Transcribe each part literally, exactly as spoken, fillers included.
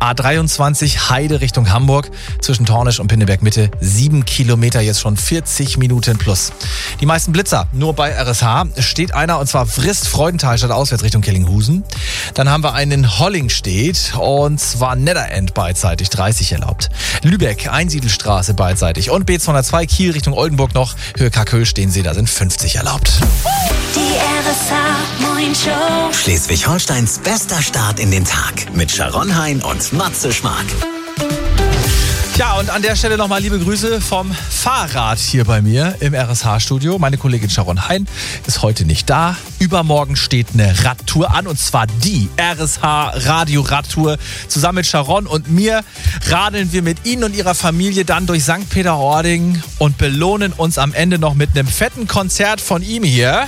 A dreiundzwanzig Heide Richtung Hamburg zwischen Tornisch und Pinneberg Mitte. Sieben Kilometer, jetzt schon vierzig Minuten plus. Die meisten Blitzer nur bei R S H. Steht einer und zwar Frist Freudenthal statt auswärts Richtung Kellinghusen. Dann haben wir einen in Hollingstedt und zwar Netherend beidseitig dreißig erlaubt. Lübeck Einsiedelstraße beidseitig und B zweihundertzwei Kiel Richtung Oldenburg noch. Höhe Kaköhl stehen Sie, da sind fünfzig erlaubt. Die R S H-Morning-Show. Schleswig-Holsteins bester Start in den Tag mit Sharon Hein und Matze Schmark. Ja, und an der Stelle nochmal liebe Grüße vom Fahrrad hier bei mir im R S H-Studio. Meine Kollegin Sharon Hein ist heute nicht da. Übermorgen steht eine Radtour an und zwar die R S H-Radio-Radtour. Zusammen mit Sharon und mir radeln wir mit Ihnen und Ihrer Familie dann durch Sankt Peter-Ording und belohnen uns am Ende noch mit einem fetten Konzert von ihm hier.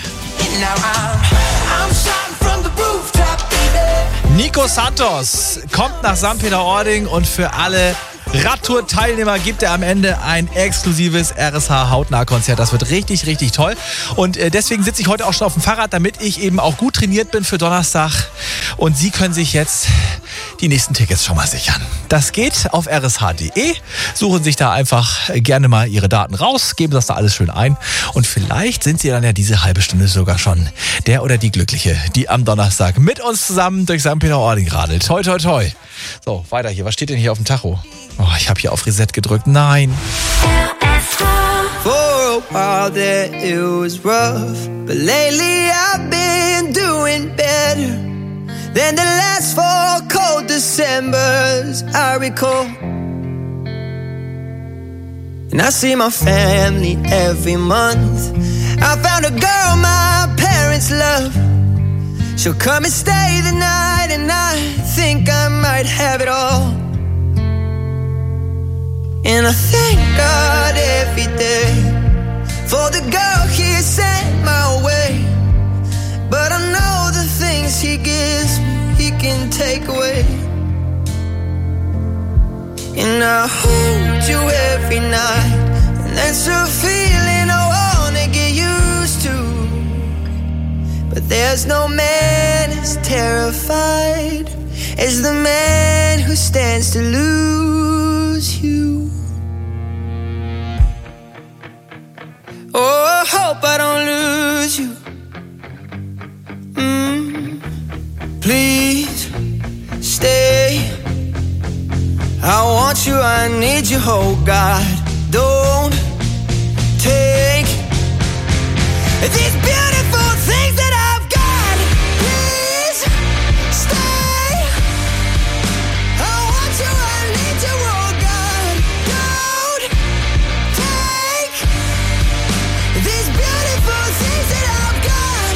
Nico Santos kommt nach Sankt Peter-Ording und für alle Radtour-Teilnehmer gibt er am Ende ein exklusives R S H-Hautnah-Konzert. Das wird richtig, richtig toll. Und äh, deswegen sitze ich heute auch schon auf dem Fahrrad, damit ich eben auch gut trainiert bin für Donnerstag. Und Sie können sich jetzt die nächsten Tickets schon mal sichern. Das geht auf r s h punkt d e. Suchen sich da einfach gerne mal Ihre Daten raus, geben das da alles schön ein. Und vielleicht sind Sie dann ja diese halbe Stunde sogar schon der oder die Glückliche, die am Donnerstag mit uns zusammen durch Sankt Peter-Ording radelt. Toi, toi, toi. So, weiter hier. Was steht denn hier auf dem Tacho? Oh, ich habe hier auf Reset gedrückt. Nein. For a while there it was rough, but lately I've been doing better than the last four cold Decembers I recall. And I see my family every month. I found a girl my parents love. She'll come and stay the night, and I think I might have it all. And I thank God every day for the girl He sent my way. But I know the things He gives me, He can take away. And I hold you every night, and that's a feeling I wanna get used to. But there's no man as terrified as the man who stands to lose you. Oh, I hope I don't lose you. Mm, please stay. I want you, I need you, oh God. Don't take these beautiful things that I've got. Please stay. I want you, I need you, oh God. Don't take these beautiful things that I've got.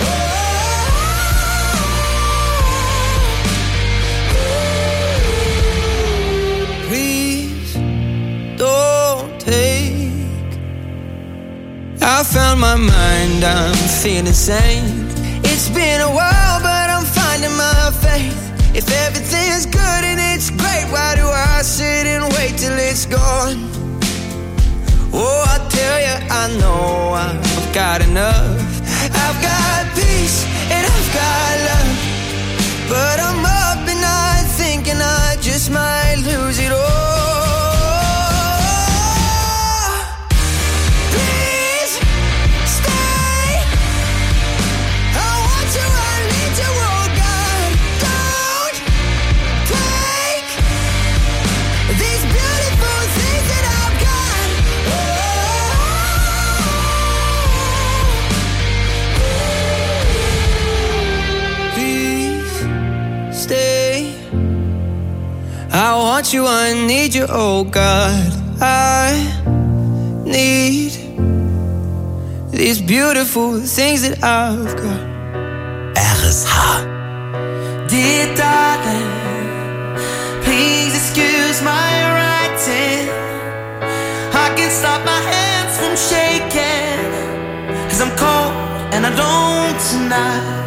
Oh, please don't take. I found my mind, I'm feeling sane. It's been a while, but I'm finding my faith. If everything's good and it's great, why do I sit and wait till it's gone? Oh, I tell you, I know I've got enough. I've got peace and I've got love. But I'm up at night thinking I just might lose it all. Please stay. I want you, I need you, oh God. Don't take these beautiful things that I've got. Please stay. I want you, I need you, oh God. I need these beautiful things that I've got. R S H. Dear darling, please excuse my writing. I can't stop my hands from shaking, 'cause I'm cold and I don't tonight.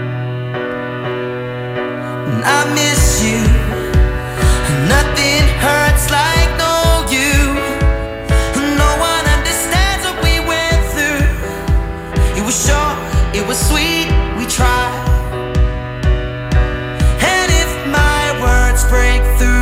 And I miss you. Nothing hurts like no you. No one understands what we went through. It was short, it was sweet, we tried. And if my words break through,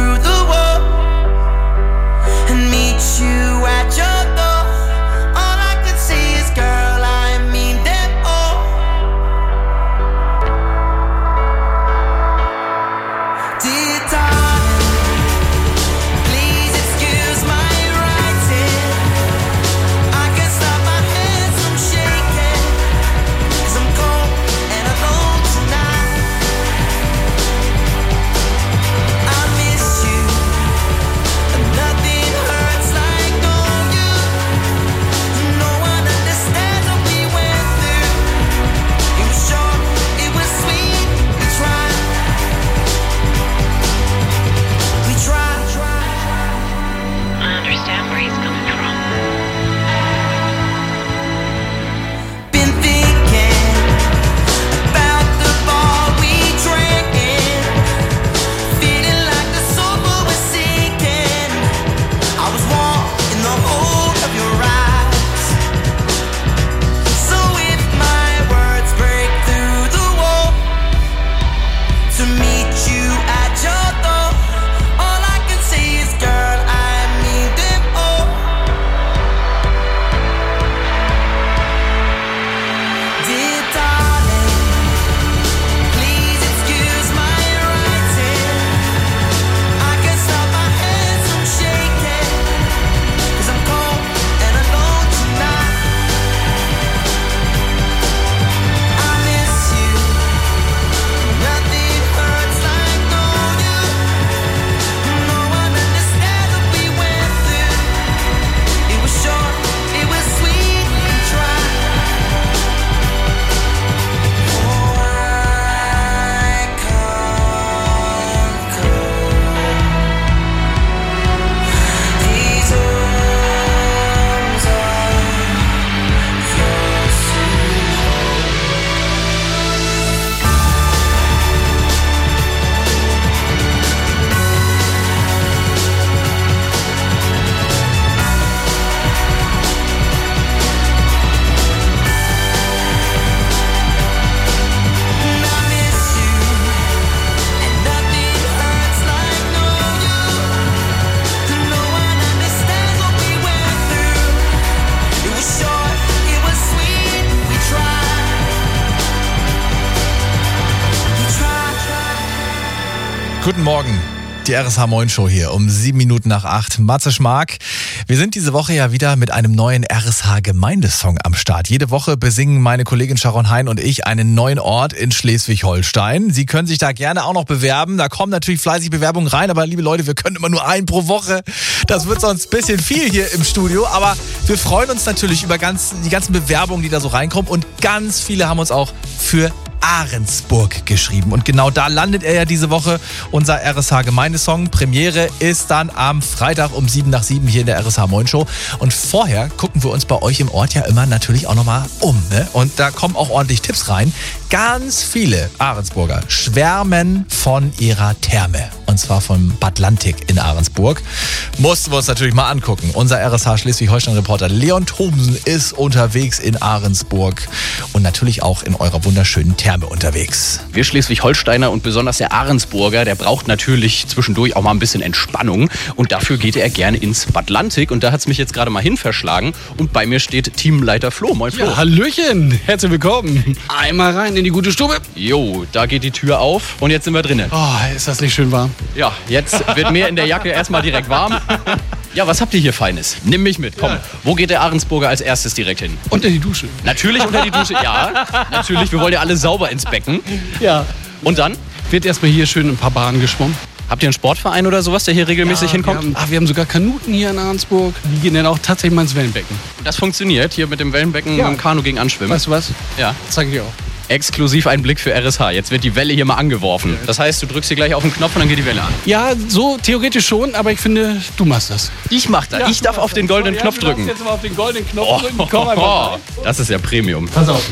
Guten Morgen. Die R S H Moin Show hier um sieben Minuten nach acht. Matze Schmark. Wir sind diese Woche ja wieder mit einem neuen R S H Gemeindesong am Start. Jede Woche besingen meine Kollegin Sharon Hein und ich einen neuen Ort in Schleswig-Holstein. Sie können sich da gerne auch noch bewerben. Da kommen natürlich fleißig Bewerbungen rein, aber liebe Leute, wir können immer nur einen pro Woche. Das wird sonst ein bisschen viel hier im Studio, aber wir freuen uns natürlich über ganz, die ganzen Bewerbungen, die da so reinkommen, und ganz viele haben uns auch für Ahrensburg geschrieben. Und genau da landet er ja diese Woche, unser R S H Gemeindesong. Premiere ist dann am Freitag um sieben nach sieben hier in der R S H Moin Show. Und vorher gucken wir uns bei euch im Ort ja immer natürlich auch nochmal um. Ne? Und da kommen auch ordentlich Tipps rein. Ganz viele Ahrensburger schwärmen von ihrer Therme. Und zwar vom Bad Lantik in Ahrensburg. Mussten wir uns natürlich mal angucken. Unser R S H Schleswig-Holstein-Reporter Leon Thomsen ist unterwegs in Ahrensburg und natürlich auch in eurer wunderschönen Therme unterwegs. Wir Schleswig-Holsteiner und besonders der Ahrensburger, der braucht natürlich zwischendurch auch mal ein bisschen Entspannung. Und dafür geht er gerne ins Bad Lantik. Und da hat es mich jetzt gerade mal hin verschlagen. Und bei mir steht Teamleiter Flo. Moin Flo. Ja, Hallöchen, herzlich willkommen. Einmal rein in die gute Stube. Jo, da geht die Tür auf und jetzt sind wir drinnen. Oh, ist das nicht schön warm? Ja, jetzt wird mir in der Jacke erstmal direkt warm. Ja, was habt ihr hier Feines? Nimm mich mit, komm. Ja. Wo geht der Ahrensburger als erstes direkt hin? Unter die Dusche. Natürlich unter die Dusche, ja. Natürlich, wir wollen ja alle sauber ins Becken. Ja. Und dann? Wird erstmal hier schön ein paar Bahnen geschwommen. Habt ihr einen Sportverein oder sowas, der hier regelmäßig ja, hinkommt? Wir haben, ach, wir haben sogar Kanuten hier in Ahrensburg. Die gehen dann auch tatsächlich mal ins Wellenbecken. Das funktioniert hier mit dem Wellenbecken, ja. mit dem Kanu gegen Anschwimmen. Weißt du was? Ja. Zeig ich dir auch. Exklusiv ein Blick für R S H. Jetzt wird die Welle hier mal angeworfen. Das heißt, du drückst hier gleich auf den Knopf und dann geht die Welle an. Ja, so theoretisch schon, aber ich finde, du machst das. Ich mach das. Ja, ich darf auf den goldenen ja, Knopf du drücken. Jetzt mal auf den goldenen Knopf oh, drücken. Komm einfach oh, oh. Das ist ja Premium. Pass auf.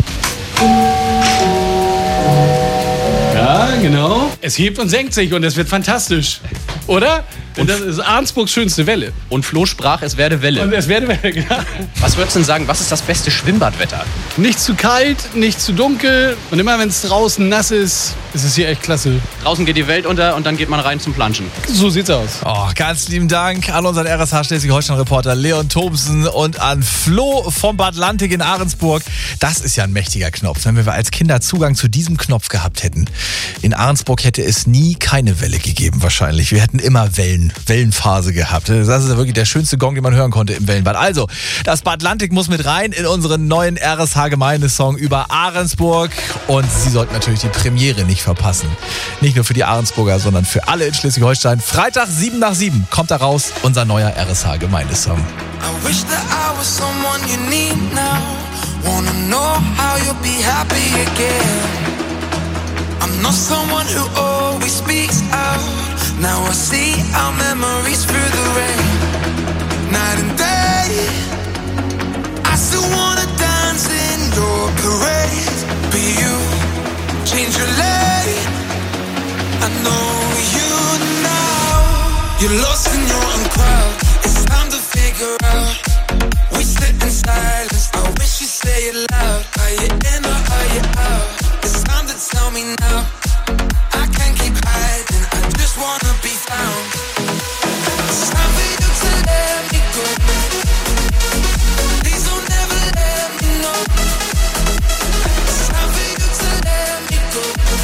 Ja, genau. Es hebt und senkt sich und es wird fantastisch. Oder? Und das ist Ahrensburgs schönste Welle. Und Flo sprach, es werde Welle. Und es werde Welle, genau. Was würdest du denn sagen, was ist das beste Schwimmbadwetter? Nicht zu kalt, nicht zu dunkel. Und immer wenn es draußen nass ist, ist es hier echt klasse. Draußen geht die Welt unter und dann geht man rein zum Planschen. So sieht's aus. Oh, ganz lieben Dank an unseren R S H Schleswig-Holstein-Reporter Leon Thomsen und an Flo vom Bad Lantik in Ahrensburg. Das ist ja ein mächtiger Knopf. Wenn wir als Kinder Zugang zu diesem Knopf gehabt hätten, in Ahrensburg hätte es nie keine Welle gegeben wahrscheinlich. Wir hätten immer Wellen, Wellenphase gehabt. Das ist ja wirklich der schönste Gong, den man hören konnte im Wellenbad. Also, das Bad Lantik muss mit rein in unseren neuen R S H-Gemeindesong über Ahrensburg. Und Sie sollten natürlich die Premiere nicht verpassen. Nicht nur für die Ahrensburger, sondern für alle in Schleswig-Holstein. Freitag sieben nach sieben kommt da raus unser neuer R S H-Gemeindesong. I wish that I was someone you need now. Wanna know how you'll be happy again. I'm not someone who always speaks out. Now I see our memories through the rain. Night and day, I still wanna dance in your parade. But you change your lane. I know you now. You're lost in your own crowd. It's time to figure out. We sit in silence. I wish you'd say it loud. Are you in or are you out? It's time to tell me now. I can't keep hiding. I just wanna be found. It's time for you to let me go. Please don't ever let me know. It's time for you to let me go.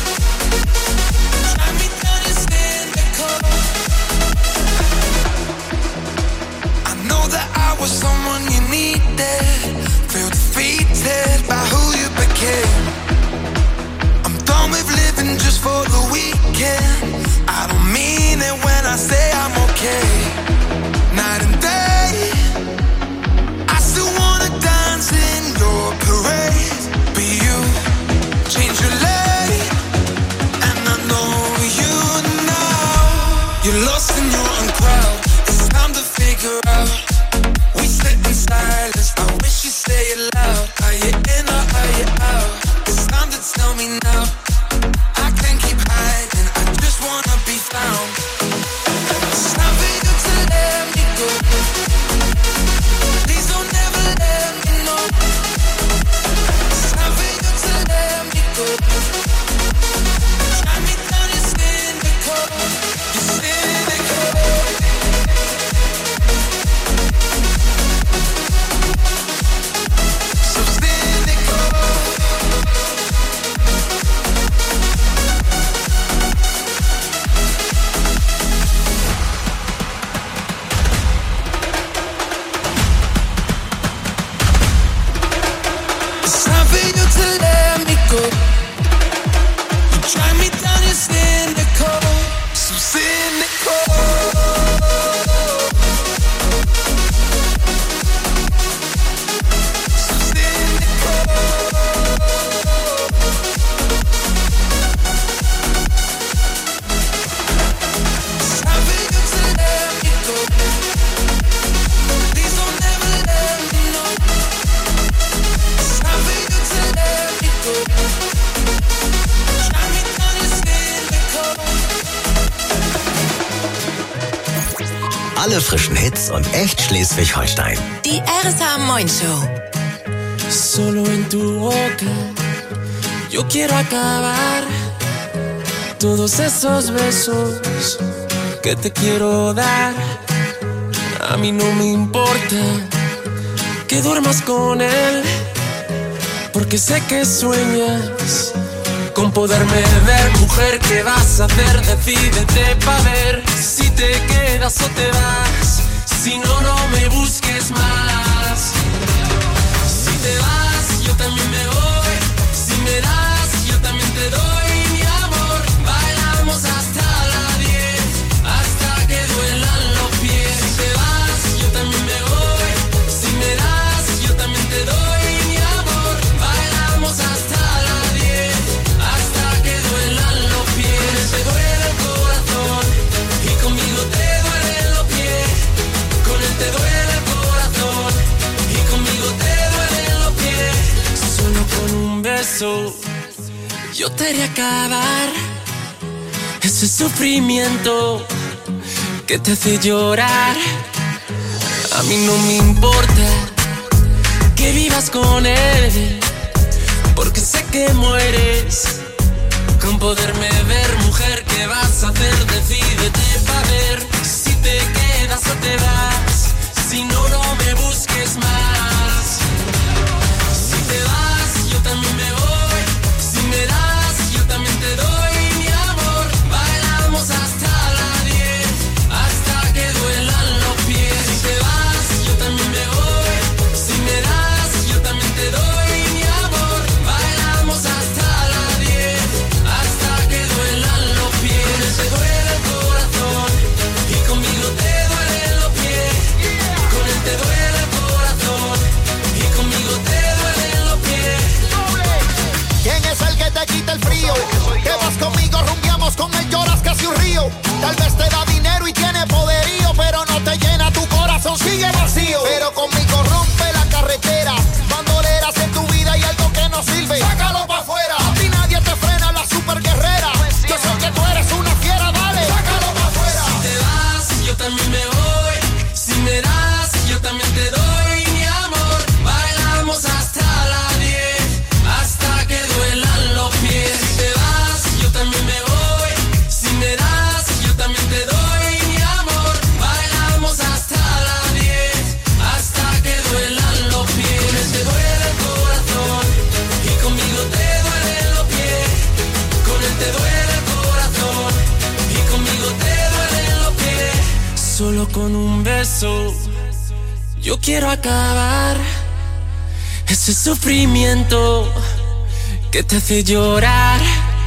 Try me down and stand the cold. I know that I was someone you needed. Feel defeated by who you became. I'm done with living just for the weekend. I don't mean it when I say I'm okay. Night and day, I still wanna dance in your parade. But you change your lane, and I know you now. You're lost in your own crowd. It's time to figure out. We sit in silence. I wish you'd say it loud. Are you in or are you out? It's time to tell me now. I can't keep hiding. I just wanna be found. It's time for you to let me go. Please don't ever let me know. It's time for you to let me go. Try me down and cynical. You're cynical. So cynical. Alle frischen Hits und echt Schleswig-Holstein. Die R S H Moin Show. Solo en tu boca yo quiero acabar todos esos besos que te quiero dar. A mí no me importa que duermas con él, porque sé que sueñas con poderme ver. Mujer, ¿qué vas a hacer? Decídete pa' ver si te quedas o te vas. Si no, no me busques más. Si te vas, yo también me voy. Si me das, yo también te doy mi amor. Bailamos hasta las diez, hasta que duelan los pies. Si te vas, yo también me voy. Si me das, yo también te doy mi amor. Bailamos hasta las diez, hasta que duelan los pies. Te duele el corazón y conmigo te duelen los pies. Con él te duele el corazón y conmigo te duelen los pies. Solo con un beso yo te haré acabar ese sufrimiento que te hace llorar. A mí no me importa que vivas con él, porque sé que mueres con poderme ver. Mujer, ¿qué vas a hacer? Decídete pa' ver si te quedas o te vas. Si no, no me busques más. Si te vas, yo también me voy. Si me das, yo también te doy mi amor. Bailamos hasta las diez, hasta que duelan los pies. Si te vas, yo también me voy. Si me das, yo también te doy mi amor. Bailamos hasta las diez, hasta que duelan los pies. Te duele el corazón y conmigo te duelen los pies. Con él te duele el corazón y conmigo te duelen los pies. ¿Quién es el que te quita el frío? Que vas conmigo, rumbiamos con él, lloras casi un río. Tal vez te da dinero y tiene poderío, pero no te llena tu corazón, sigue vacío. Pero conmigo rompe la carretera, bandoleras en tu vida y algo que no sirve, sácalo pa' afuera. A ti nadie te frena, la super guerrera. Yo sé que tú eres una fiera, dale, sácalo pa' afuera. Si te vas, yo también me voy. Si me das, yo también te doy mi amor. Bailamos hasta las diez, hasta que duelan los pies. Si te vas, yo también me voy. Si me das, yo también te doy mi amor. Bailamos hasta las diez, hasta que duelan los pies. Con él te duele el corazón y conmigo te duelen los pies. Con él te duele el corazón y conmigo te duelen los pies. Solo con un beso yo quiero acabar ese sufrimiento que te hace llorar.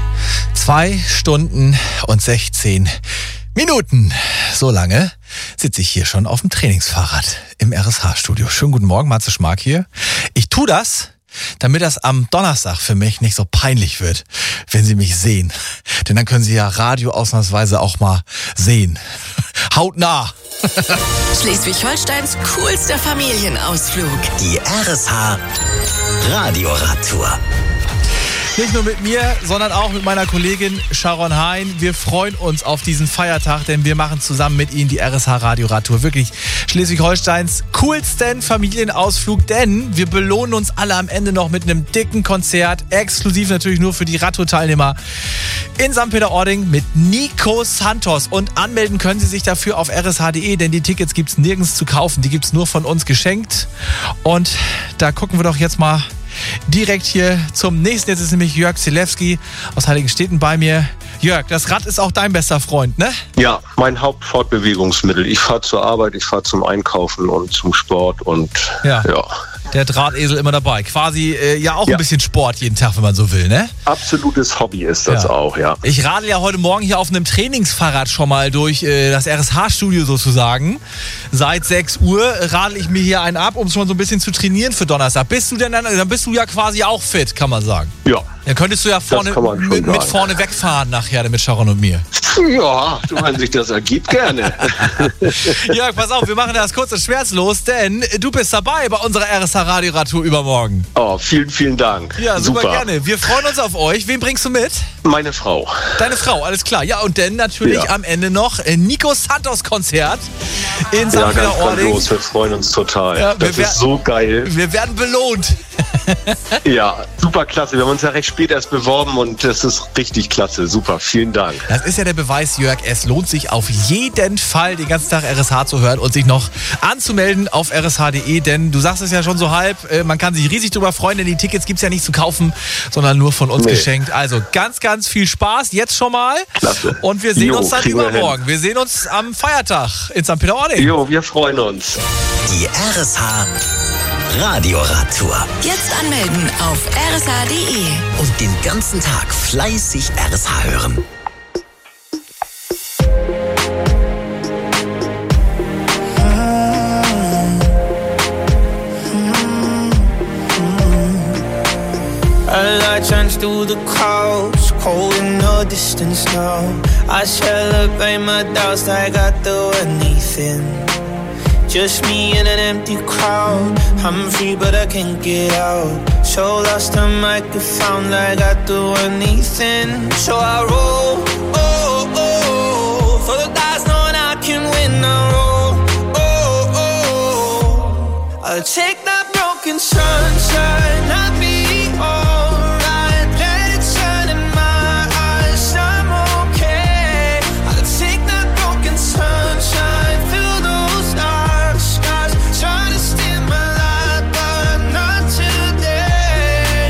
Zwei Stunden und sechzehn Minuten. So lange sitze ich hier schon auf dem Trainingsfahrrad im R S H-Studio. Schönen guten Morgen, Matze Schmark hier. Ich tue das, damit das am Donnerstag für mich nicht so peinlich wird, wenn Sie mich sehen. Denn dann können Sie ja Radio ausnahmsweise auch mal sehen. Hautnah. Schleswig-Holsteins coolster Familienausflug. Die R S H Radioradtour. Nicht nur mit mir, sondern auch mit meiner Kollegin Sharon Hein. Wir freuen uns auf diesen Feiertag, denn wir machen zusammen mit Ihnen die R S H Radioradtour. Wirklich Schleswig-Holsteins coolsten Familienausflug, denn wir belohnen uns alle am Ende noch mit einem dicken Konzert, exklusiv natürlich nur für die Radtour-Teilnehmer in Sankt Peter-Ording mit Nico Santos. Und anmelden können Sie sich dafür auf r s h punkt d e, denn die Tickets gibt's nirgends zu kaufen, die gibt's nur von uns geschenkt. Und da gucken wir doch jetzt mal direkt hier zum nächsten. Jetzt ist nämlich Jörg Zilewski aus Heiligenstedten bei mir. Jörg, das Rad ist auch dein bester Freund, ne? Ja, mein Hauptfortbewegungsmittel. Ich fahre zur Arbeit, ich fahre zum Einkaufen und zum Sport und ja. ja. Der Drahtesel immer dabei. Quasi äh, ja auch ja. ein bisschen Sport jeden Tag, wenn man so will, ne? Absolutes Hobby ist das ja. auch, ja. Ich radel ja heute Morgen hier auf einem Trainingsfahrrad schon mal durch äh, das R S H-Studio sozusagen. Seit sechs Uhr radel ich mir hier einen ab, um schon so ein bisschen zu trainieren für Donnerstag. Bist du denn dann, dann bist du ja quasi auch fit, kann man sagen. Ja. Dann könntest du ja vorne mit, mit vorne wegfahren nachher mit Sharon und mir. Ja, wenn sich das ergibt, gerne. Jörg, pass auf, wir machen das kurz und schmerzlos, denn du bist dabei bei unserer R S H-Radio-Radtour übermorgen. Oh, vielen, vielen Dank. Ja, super, super gerne. Wir freuen uns auf euch. Wen bringst du mit? Meine Frau. Deine Frau, alles klar. Ja, und dann natürlich ja. am Ende noch Nico Santos Konzert in Sankt Peter-Ording. Ja, wir freuen uns total. Ja, das wer- ist so geil. Wir werden belohnt. Ja, super klasse. Wir haben uns ja recht spät erst beworben und das ist richtig klasse. Super, vielen Dank. Das ist ja der Beweis, Jörg. Es lohnt sich auf jeden Fall, den ganzen Tag R S H zu hören und sich noch anzumelden auf r s h punkt d e, denn du sagst es ja schon so halb, man kann sich riesig drüber freuen, denn die Tickets gibt es ja nicht zu kaufen, sondern nur von uns nee. geschenkt. Also ganz, ganz viel Spaß jetzt schon mal. Klasse. Und wir sehen jo, uns dann übermorgen. Wir, wir sehen uns am Feiertag in Sankt Peter-Ording. Jo, wir freuen uns. Die R S H Radio-Radtour. Jetzt anmelden auf r s h punkt d e. Und den ganzen Tag fleißig R S H hören. A light shines through the clouds, cold in the distance now. I celebrate my doubts like I do anything. Just me in an empty crowd. I'm free but I can't get out. So lost I might get found like I do anything. So I roll, oh, oh, for the guys knowing I can win. I roll, oh, oh, I'll take that broken sunshine. I'll be alright. Let it shine in my eyes. I'm okay. I'll take that broken sunshine. Fill those dark skies. Try to steal my light, but not today.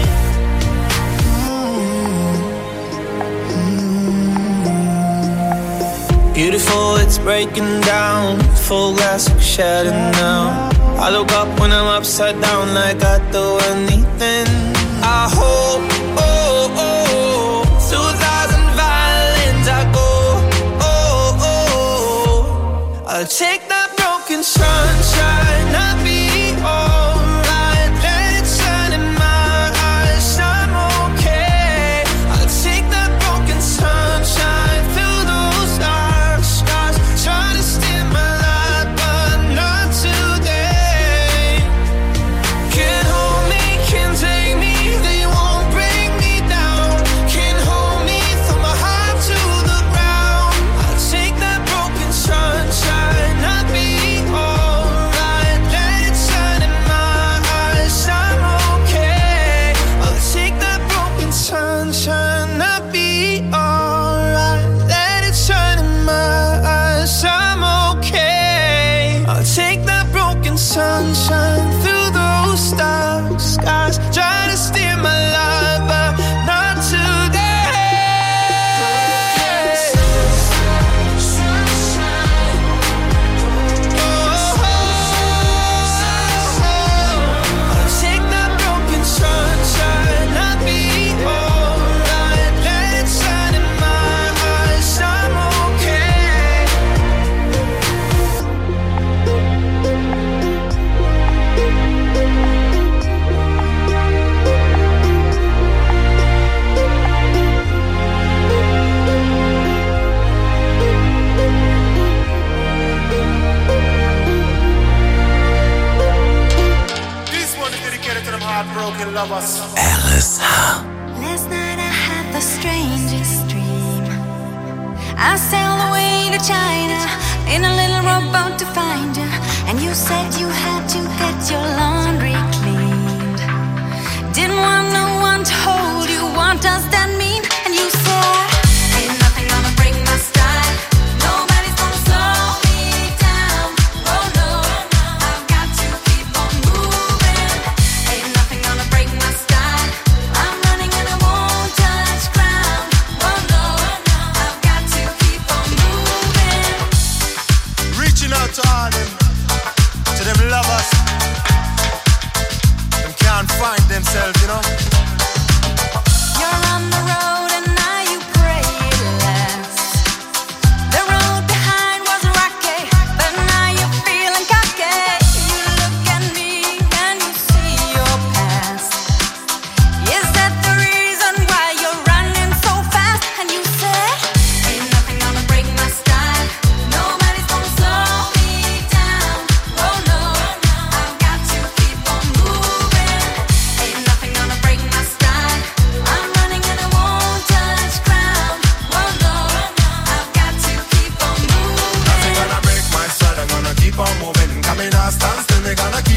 Mm-hmm. Beautiful, it's breaking down. Full glass of shadow now. I look up when I'm upside down like I do anything. I hope, oh, oh, through a thousand violins I go, oh, oh, I'll take that broken sunshine. I'll be alright. Let it shine in my eyes. I'm okay. I'll take that broken sunshine. Fill those dark skies. Try to steal my light, but not today. Can't hold me, can't take me. They won't bring me down. Can't hold me, throw my heart to the ground. I'll take that broken sunshine. I'll be alright. Let it shine in my eyes. I'm okay. I'll take that broken sunshine. I'll be alright. Let it shine in my eyes. I'm okay. I'll take that broken sunshine through those dark skies. Try to steal my life, but not today. I'll take that broken sunshine. I'll be alright. Let it shine in my eyes. I'm okay. This one is dedicated to them heartbroken lovers. R S H. Last night I had the strangest dream. I sailed away to China in a little rowboat to find you. And you said you had to get your laundry cleaned. Didn't want no one to hold you. What does that mean? And you said, ain't nothing gonna break my style. Nobody's gonna slow me down. Oh no, I've got to keep on moving. Ain't nothing gonna break my style. I'm running and I won't touch ground. Oh no, I've got to keep on moving. Reaching out to all them, to them lovers. Them can't find themselves, you know. You're on the road and now you pray it lasts. The road behind was rocky, but now you're feeling cocky. You look at me and you see your past. Is that the reason why you're running so fast? And you said, ain't nothing gonna break my style. Nobody's gonna slow me down. Oh no, I've got to keep on moving.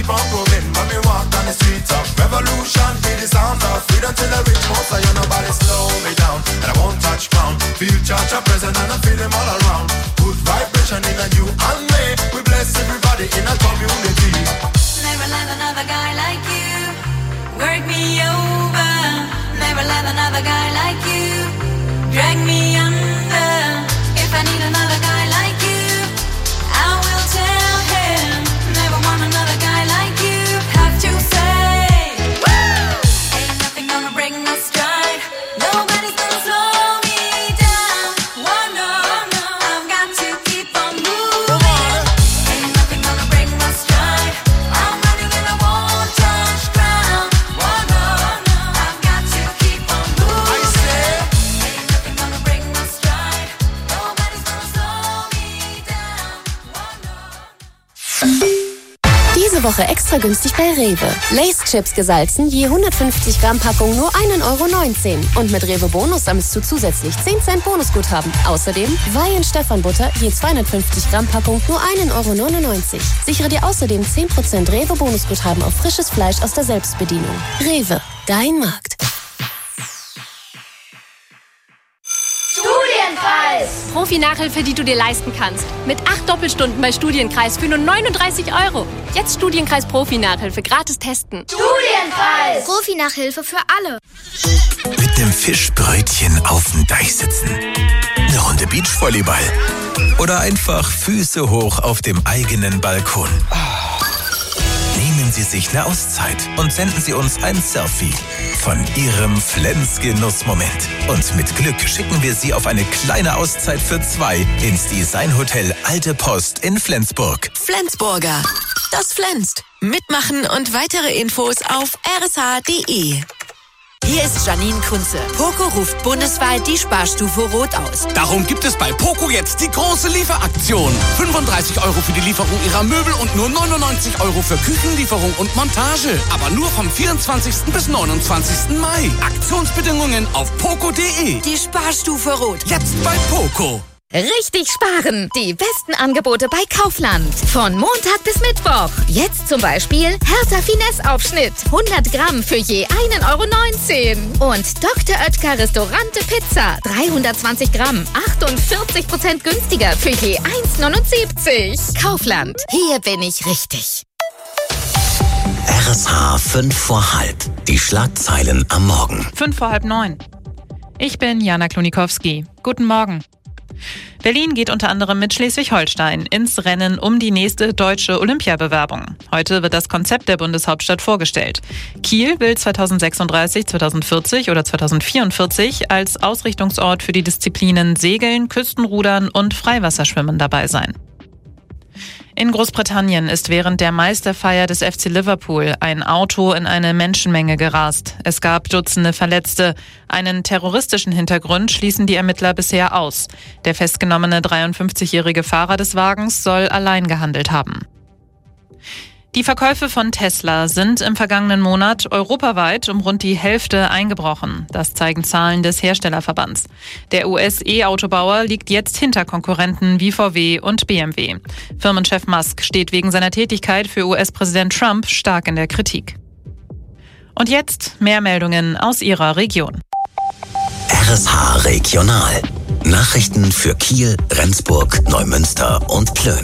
on growing. When me walk down the streets of revolution, feel the sound of freedom till the rich most. I know nobody slow me down, and I won't touch ground. Feel Jah present and I feel them all around. Good vibration in a you and me. We bless everybody in a community. Never let another guy like you work me over. Never let another guy like you drag me under. If I need another guy like you, I will tell him. Never want another guy like you. Have to say, woo! Ain't nothing gonna break my stride. Nobody's gonna slow me down. Oh no, no, I've got to keep on moving. Ain't nothing gonna break my stride. I'm running and I won't touch ground. Oh no, no, I've got to keep on moving. I say, ain't nothing gonna break my stride. Nobody's gonna slow me down. Oh no. Diese Woche extra günstig bei Rewe. Lay's Chips gesalzen, je hundertfünfzig Gramm Packung nur ein Euro neunzehn. Und mit Rewe Bonus sammelst du zusätzlich zehn Cent Bonusguthaben. Außerdem Weihen Stefan Butter, je zweihundertfünfzig Gramm Packung nur ein Euro neunundneunzig. Sichere dir außerdem zehn Prozent Rewe Bonusguthaben auf frisches Fleisch aus der Selbstbedienung. Rewe, dein Markt. Studienkreis! Profi-Nachhilfe, die du dir leisten kannst. Mit acht Doppelstunden bei Studienkreis für nur neununddreißig Euro. Jetzt Studienkreis Profi-Nachhilfe gratis testen. Studienkreis! Profi-Nachhilfe für alle. Mit nem Fischbrötchen auf dem Deich sitzen. Eine Runde Beachvolleyball. Oder einfach Füße hoch auf dem eigenen Balkon. Nehmen Sie sich eine Auszeit und senden Sie uns ein Selfie von Ihrem Flens-Genussmoment. Und mit Glück schicken wir Sie auf eine kleine Auszeit für zwei ins Designhotel Alte Post in Flensburg. Flensburger. Das flänzt. Mitmachen und weitere Infos auf r s h punkt d e. Hier ist Janine Kunze. Poco ruft bundesweit die Sparstufe Rot aus. Darum gibt es bei Poco jetzt die große Lieferaktion. fünfunddreißig Euro für die Lieferung Ihrer Möbel und nur neunundneunzig Euro für Küchenlieferung und Montage. Aber nur vom vierundzwanzigsten bis neunundzwanzigsten Mai. Aktionsbedingungen auf poco punkt d e. Die Sparstufe Rot. Jetzt bei Poco. Richtig sparen! Die besten Angebote bei Kaufland. Von Montag bis Mittwoch. Jetzt zum Beispiel Hertha Finesse-Aufschnitt. hundert Gramm für je ein Euro neunzehn. Und Doktor Oetker Restaurante Pizza. dreihundertzwanzig Gramm. achtundvierzig Prozent günstiger für je eins neunundsiebzig. Kaufland. Hier bin ich richtig. R S H fünf vor halb. Die Schlagzeilen am Morgen. Fünf vor halb neun. Ich bin Jana Klonikowski. Guten Morgen. Berlin geht unter anderem mit Schleswig-Holstein ins Rennen um die nächste deutsche Olympiabewerbung. Heute wird das Konzept der Bundeshauptstadt vorgestellt. Kiel will zweitausendsechsunddreißig, zweitausendvierzig oder zweitausendvierundvierzig als Ausrichtungsort für die Disziplinen Segeln, Küstenrudern und Freiwasserschwimmen dabei sein. In Großbritannien ist während der Meisterfeier des F C Liverpool ein Auto in eine Menschenmenge gerast. Es gab Dutzende Verletzte. Einen terroristischen Hintergrund schließen die Ermittler bisher aus. Der festgenommene dreiundfünfzigjährige Fahrer des Wagens soll allein gehandelt haben. Die Verkäufe von Tesla sind im vergangenen Monat europaweit um rund die Hälfte eingebrochen. Das zeigen Zahlen des Herstellerverbands. Der U S-E-Autobauer liegt jetzt hinter Konkurrenten wie V W und B M W. Firmenchef Musk steht wegen seiner Tätigkeit für U S-Präsident Trump stark in der Kritik. Und jetzt mehr Meldungen aus Ihrer Region. R S H Regional. Nachrichten für Kiel, Rendsburg, Neumünster und Plön.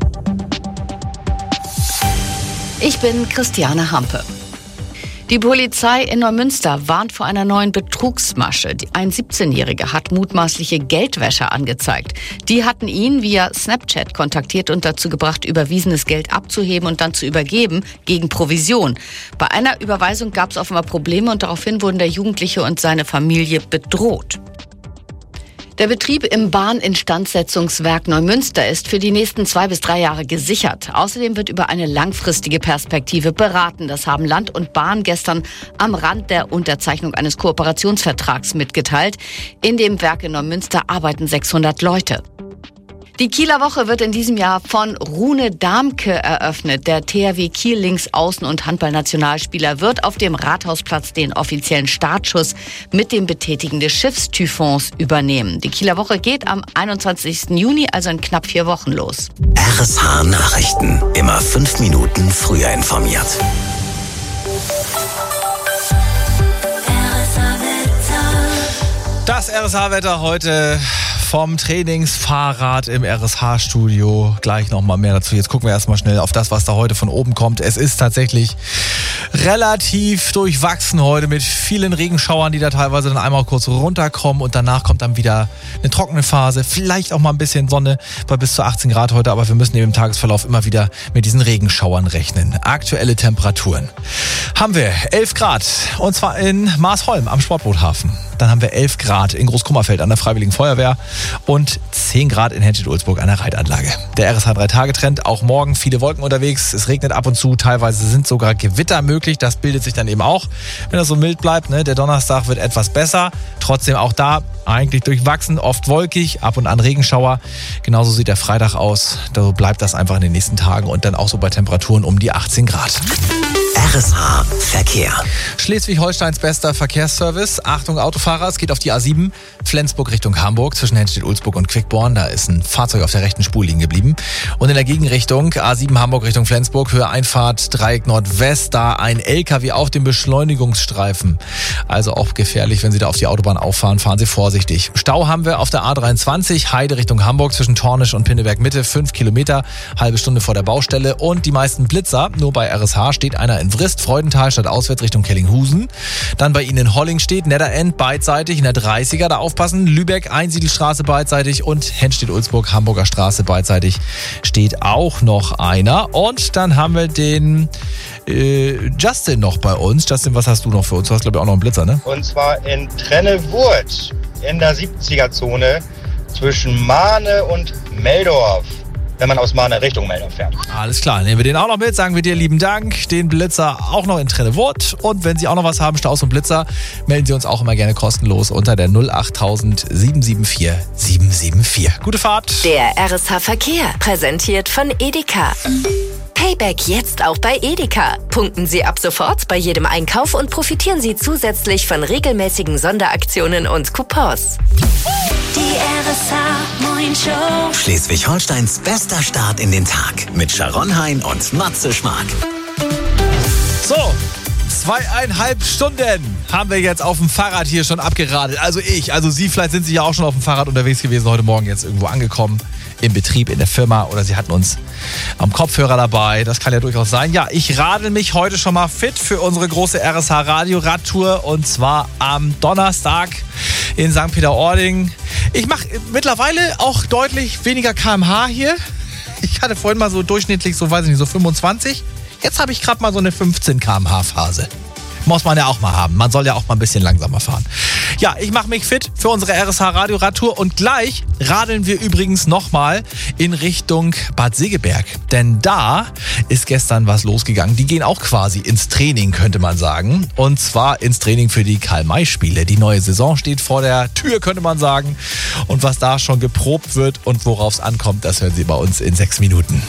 Ich bin Christiane Hampe. Die Polizei in Neumünster warnt vor einer neuen Betrugsmasche. Ein siebzehnjähriger hat mutmaßliche Geldwäscher angezeigt. Die hatten ihn via Snapchat kontaktiert und dazu gebracht, überwiesenes Geld abzuheben und dann zu übergeben gegen Provision. Bei einer Überweisung gab es offenbar Probleme und daraufhin wurden der Jugendliche und seine Familie bedroht. Der Betrieb im Bahninstandsetzungswerk Neumünster ist für die nächsten zwei bis drei Jahre gesichert. Außerdem wird über eine langfristige Perspektive beraten. Das haben Land und Bahn gestern am Rand der Unterzeichnung eines Kooperationsvertrags mitgeteilt. In dem Werk in Neumünster arbeiten sechshundert Leute. Die Kieler Woche wird in diesem Jahr von Rune Damke eröffnet. Der T H W Kiel Linksaußen- und Handballnationalspieler wird auf dem Rathausplatz den offiziellen Startschuss mit dem Betätigen des Schiffstyphons übernehmen. Die Kieler Woche geht am einundzwanzigsten Juni, also in knapp vier Wochen los. R S H Nachrichten. Immer fünf Minuten früher informiert. Das R S H-Wetter heute vom Trainingsfahrrad im R S H-Studio. Gleich nochmal mehr dazu. Jetzt gucken wir erstmal schnell auf das, was da heute von oben kommt. Es ist tatsächlich relativ durchwachsen heute mit vielen Regenschauern, die da teilweise dann einmal kurz runterkommen und danach kommt dann wieder eine trockene Phase. Vielleicht auch mal ein bisschen Sonne bei bis zu achtzehn Grad heute, aber wir müssen eben im Tagesverlauf immer wieder mit diesen Regenschauern rechnen. Aktuelle Temperaturen haben wir elf Grad und zwar in Marsholm am Sportboothafen. Dann haben wir elf Grad in Großkummerfeld an der Freiwilligen Feuerwehr und zehn Grad in Henstedt-Ulzburg an der Reitanlage. Der R S H drei Tage Trend, auch morgen viele Wolken unterwegs. Es regnet ab und zu, teilweise sind sogar Gewitter möglich. Das bildet sich dann eben auch, wenn das so mild bleibt. Ne? Der Donnerstag wird etwas besser. Trotzdem auch da eigentlich durchwachsen, oft wolkig, ab und an Regenschauer. Genauso sieht der Freitag aus. Da bleibt das einfach in den nächsten Tagen und dann auch so bei Temperaturen um die achtzehn Grad. R S H Verkehr. Schleswig-Holsteins bester Verkehrsservice. Achtung Autofahrer, es geht auf die A sieben, Flensburg Richtung Hamburg, zwischen Henstedt-Ulzburg und Quickborn. Da ist ein Fahrzeug auf der rechten Spur liegen geblieben. Und in der Gegenrichtung, A sieben Hamburg Richtung Flensburg, Höhe Einfahrt Dreieck Nordwest, da ein L K W auf dem Beschleunigungsstreifen. Also auch gefährlich, wenn Sie da auf die Autobahn auffahren, fahren Sie vorsichtig. Stau haben wir auf der A dreiundzwanzig, Heide Richtung Hamburg, zwischen Tornisch und Pinneberg Mitte, fünf Kilometer, halbe Stunde vor der Baustelle. Und die meisten Blitzer, nur bei R S H steht einer in Vrist, Freudenthal statt auswärts Richtung Kellinghusen. Dann bei Ihnen in Holling steht Netterend beidseitig in der dreißiger, da aufpassen. Lübeck, Einsiedelstraße beidseitig und Henstedt-Ulzburg, Hamburger Straße beidseitig steht auch noch einer. Und dann haben wir den äh, Justin noch bei uns. Justin, was hast du noch für uns? Du hast, glaube ich, auch noch einen Blitzer, ne? Und zwar in Trennewurth in der siebziger-Zone zwischen Mahne und Meldorf, wenn man aus Mahne Richtung Meldorf fährt. Alles klar, nehmen wir den auch noch mit, sagen wir dir lieben Dank. Den Blitzer auch noch in Trennewurth. Und wenn Sie auch noch was haben, Staus und Blitzer, melden Sie uns auch immer gerne kostenlos unter der null acht null sieben sieben vier sieben sieben vier. Gute Fahrt. Der R S H Verkehr, präsentiert von Edeka. Payback jetzt auch bei Edeka. Punkten Sie ab sofort bei jedem Einkauf und profitieren Sie zusätzlich von regelmäßigen Sonderaktionen und Coupons. Die R S H Moin Show. Schleswig-Holsteins bester Start in den Tag mit Sharon Hein und Matze Schmark. So, zweieinhalb Stunden haben wir jetzt auf dem Fahrrad hier schon abgeradelt. Also ich, also Sie, vielleicht sind Sie ja auch schon auf dem Fahrrad unterwegs gewesen, heute Morgen jetzt irgendwo angekommen. Im Betrieb, in der Firma oder Sie hatten uns am Kopfhörer dabei. Das kann ja durchaus sein. Ja, ich radel mich heute schon mal fit für unsere große R S H-Radio-Radtour und zwar am Donnerstag in Sankt Peter-Ording. Ich mache mittlerweile auch deutlich weniger Kilometer pro Stunde hier. Ich hatte vorhin mal so durchschnittlich, so weiß ich nicht, so fünfundzwanzig. Jetzt habe ich gerade mal so eine fünfzehn Kilometer pro Stunde Phase. Muss man ja auch mal haben. Man soll ja auch mal ein bisschen langsamer fahren. Ja, ich mache mich fit für unsere R S H-Radio-Radtour und gleich radeln wir übrigens nochmal in Richtung Bad Segeberg. Denn da ist gestern was losgegangen. Die gehen auch quasi ins Training, könnte man sagen. Und zwar ins Training für die Karl-May-Spiele. Die neue Saison steht vor der Tür, könnte man sagen. Und was da schon geprobt wird und worauf es ankommt, das hören Sie bei uns in sechs Minuten.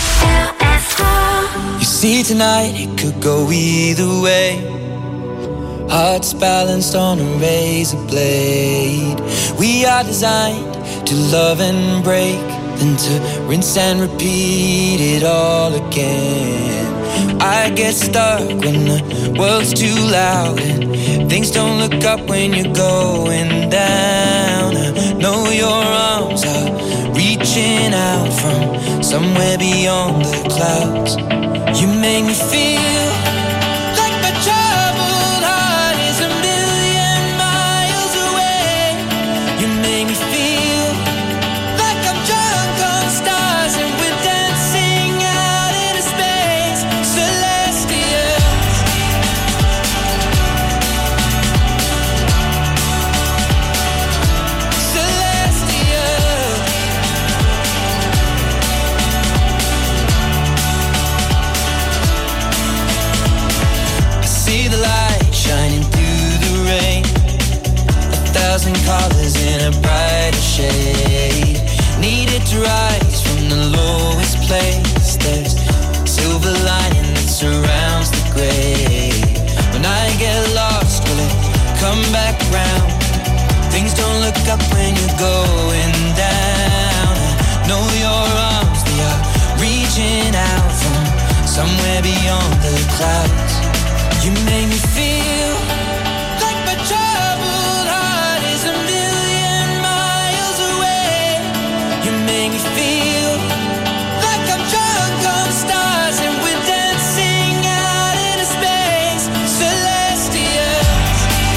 You see tonight it could go either way. Hearts balanced on a razor blade. We are designed to love and break, then to rinse and repeat it all again. I get stuck when the world's too loud and things don't look up when you're going down. I know your arms are reaching out from somewhere beyond the clouds. You make me feel like my troubled heart is a million miles away. You make me feel like I'm drunk on stars and we're dancing out into space, celestial. Celestial. I see the light shining through the rain, a thousand colors in a brighter shade. needed to rise from the lowest place. There's silver lining that surrounds the gray. When I get lost, will it come back round? Things don't look up when you're going down. I know your arms, they are reaching out from somewhere beyond the clouds. You make me feel like my troubled heart is a million miles away. You make me feel like I'm drunk on stars and we're dancing out into space. Celestials.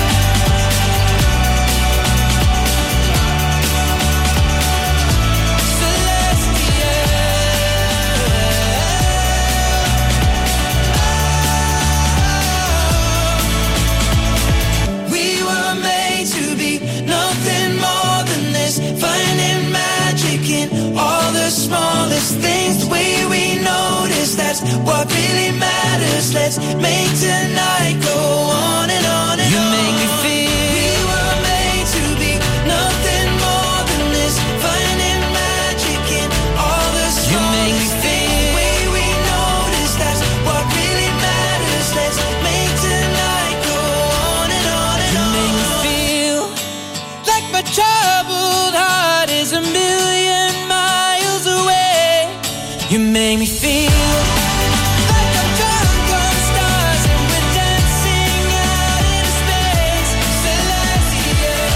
We were made to be nothing more than this, finding magic in all the smallest things. The way we notice, that's what really matters. Let's make tonight go on and on and you on. You make me feel we were made to be nothing more than this, finding magic in all the smallest you make me feel things. The way we notice, that's what really matters. Let's make tonight go on and on and you on. You make me feel like my troubled heart is a million miles away. You make me feel like I'm drunk on stars and we're dancing out into space. Celestial.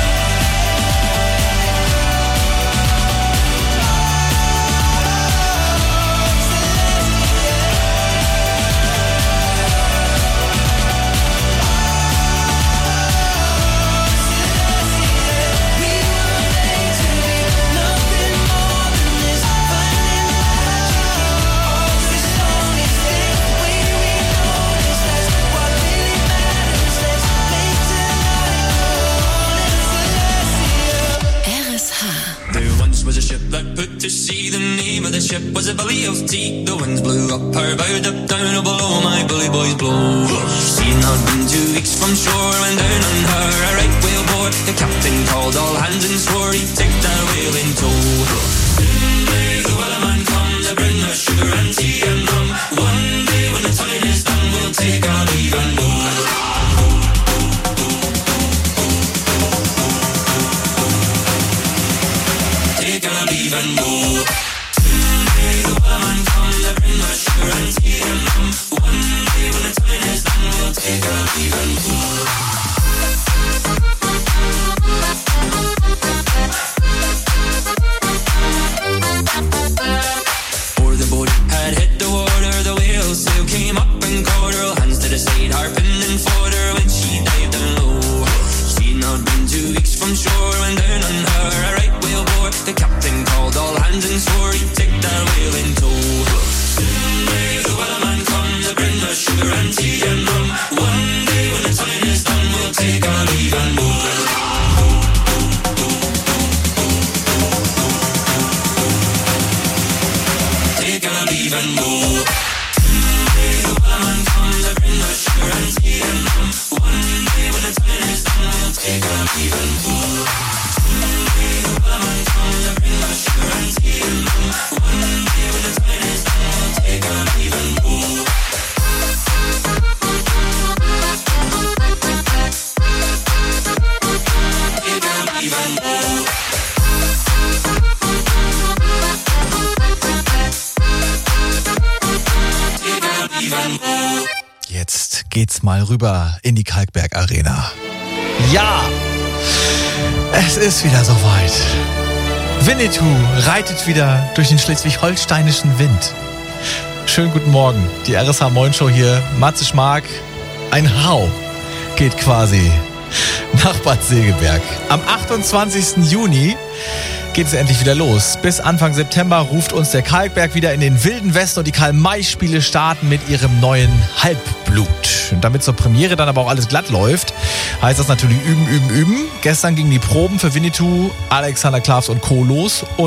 We were made to be nothing more than this, finding magic in all the smallest things. The way we notice, that's what really matters. Let's make tonight go on and celestial. R S H. There once was a ship that put to sea. The name of the ship was a Billy of Tea. The winds blew up her bow, up down or below. My bully boys blow. She had not been two weeks from shore when down on her a right whale bore. The captain called all hands and swore he'd take that whale in tow. Soon may the wellerman come to bring us sugar and tea and rum. One day when the time is done, we'll take our leave and go. Take our leave and go. Soon may the wellerman come to bring us sugar and tea and rum. One day when the time is done, we'll take our leave and go. Before the boat had hit the water, the whale sail came up and caught her. All hands to the side, harping and fought her when she dived down low. She'd not been two weeks from shore when down on her a right whale bore. The captain called all hands and swore he'd take that whale in tow. Soon may the wellerman come to bring us sugar and tea and rum. One day when the time is done, we'll take our leave and go. Take our leave and go. Soon may the wellerman come to bring us sugar and tea and rum. One day when the time is done, we'll take our leave and go. Soon may the wellerman come to bring us sugar and tea and rum. One day when the time is done, we'll take our leave and go. Take our leave and go. Take our leave and go. Jetzt geht's mal rüber in die Kalkberg Arena. Ja, es ist wieder soweit. Winnetou reitet wieder durch den schleswig-holsteinischen Wind. Schönen guten Morgen, die R S H Moin Show hier. Matze Schmark, ein Hau geht quasi nach Bad Segeberg. Am achtundzwanzigsten Juni geht es endlich wieder los. Bis Anfang September ruft uns der Kalkberg wieder in den wilden Westen und die Karl-May-Spiele starten mit ihrem neuen Halbblut. Und damit zur Premiere dann aber auch alles glatt läuft, heißt das natürlich üben, üben, üben. Gestern gingen die Proben für Winnetou, Alexander Klavs und Co. los und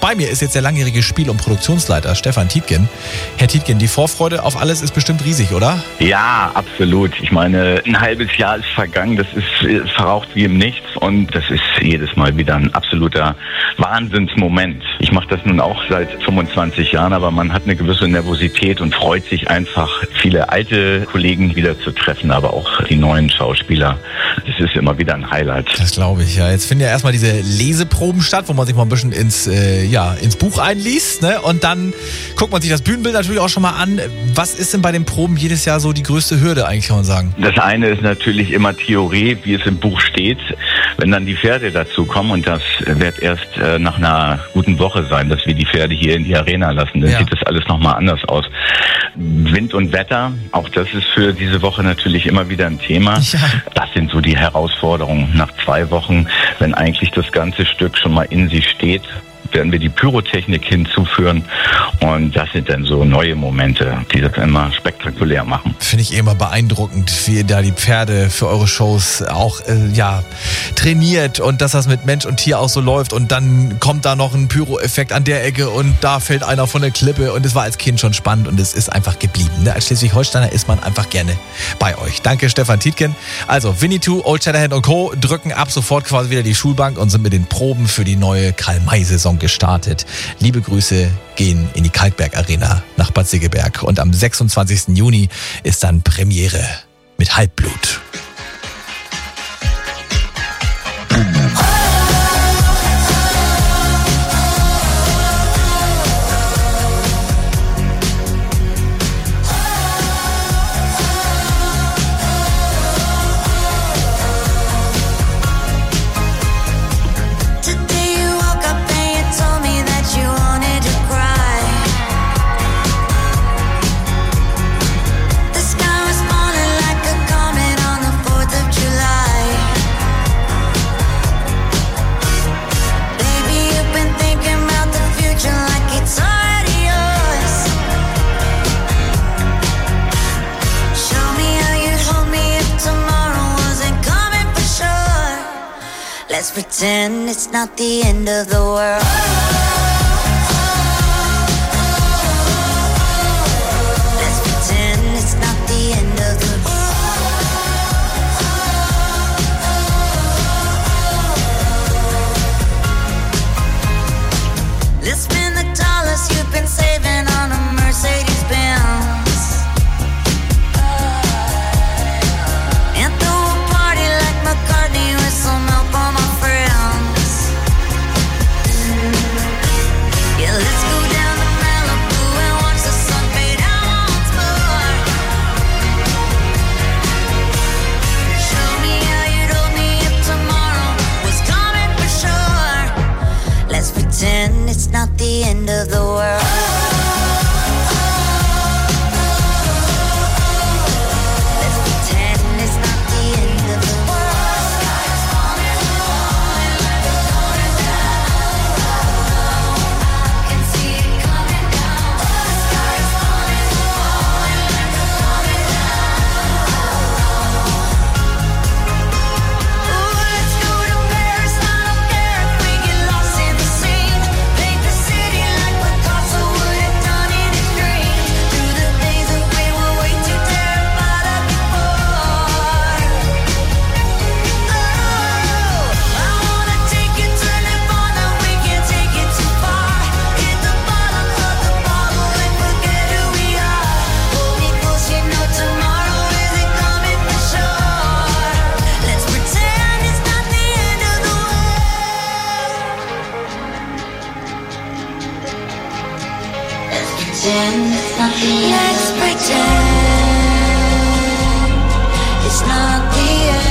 Bei mir ist jetzt der langjährige Spiel- und Produktionsleiter Stefan Tietgen. Herr Tietgen, die Vorfreude auf alles ist bestimmt riesig, oder? Ja, absolut. Ich meine, ein halbes Jahr ist vergangen, das ist verraucht wie im Nichts und das ist jedes Mal wieder ein absoluter Wahnsinnsmoment. Ich mache das nun auch seit fünfundzwanzig Jahren, aber man hat eine gewisse Nervosität und freut sich einfach, viele alte Kollegen wieder zu treffen, aber auch die neuen Schauspieler. Das ist immer wieder ein Highlight. Das glaube ich, ja. Jetzt finden ja erstmal diese Leseproben statt, wo man sich mal ein bisschen ins, äh, ja, ins Buch einliest, ne? Und dann guckt man sich das Bühnenbild natürlich auch schon mal an. Was ist denn bei den Proben jedes Jahr so die größte Hürde eigentlich, kann man sagen? Das eine ist natürlich immer Theorie, wie es im Buch steht. Wenn dann die Pferde dazu kommen, und das wird erst äh, nach einer guten Woche sein, dass wir die Pferde hier in die Arena lassen, dann ja. sieht das alles nochmal anders aus. Wind und Wetter, auch das ist für diese Woche natürlich immer wieder ein Thema. Ja. Das sind so die Herausforderungen. Nach zwei Wochen, wenn eigentlich das ganze Stück schon mal in sich steht, werden wir die Pyrotechnik hinzuführen und das sind dann so neue Momente, die das immer spektakulär machen. Finde ich eh immer beeindruckend, wie ihr da die Pferde für eure Shows auch äh, ja, trainiert und dass das mit Mensch und Tier auch so läuft und dann kommt da noch ein Pyro-Effekt an der Ecke und da fällt einer von der Klippe und es war als Kind schon spannend und es ist einfach geblieben. Ne? Als Schleswig-Holsteiner ist man einfach gerne bei euch. Danke Stefan Tietgen. Also Winnetou, Old Shatterhand und Co. drücken ab sofort quasi wieder die Schulbank und sind mit den Proben für die neue Karl-May-Saison gestartet. Liebe Grüße gehen in die Kalkberg Arena nach Bad Segeberg und am sechsundzwanzigsten Juni ist dann Premiere mit Halbblut. Let's pretend it's not the end of the world. Let's pretend it's not the end of the world. Let's spend the dollars you've been saving on a Mercedes Benz. And throw a party like McCartney with some help on my friends. Yeah, let's go down to Malibu and watch the sun fade out once more. Show me how you'd hold me if tomorrow was coming for sure. Let's pretend it's not the end of the world. Let's pretend it's not the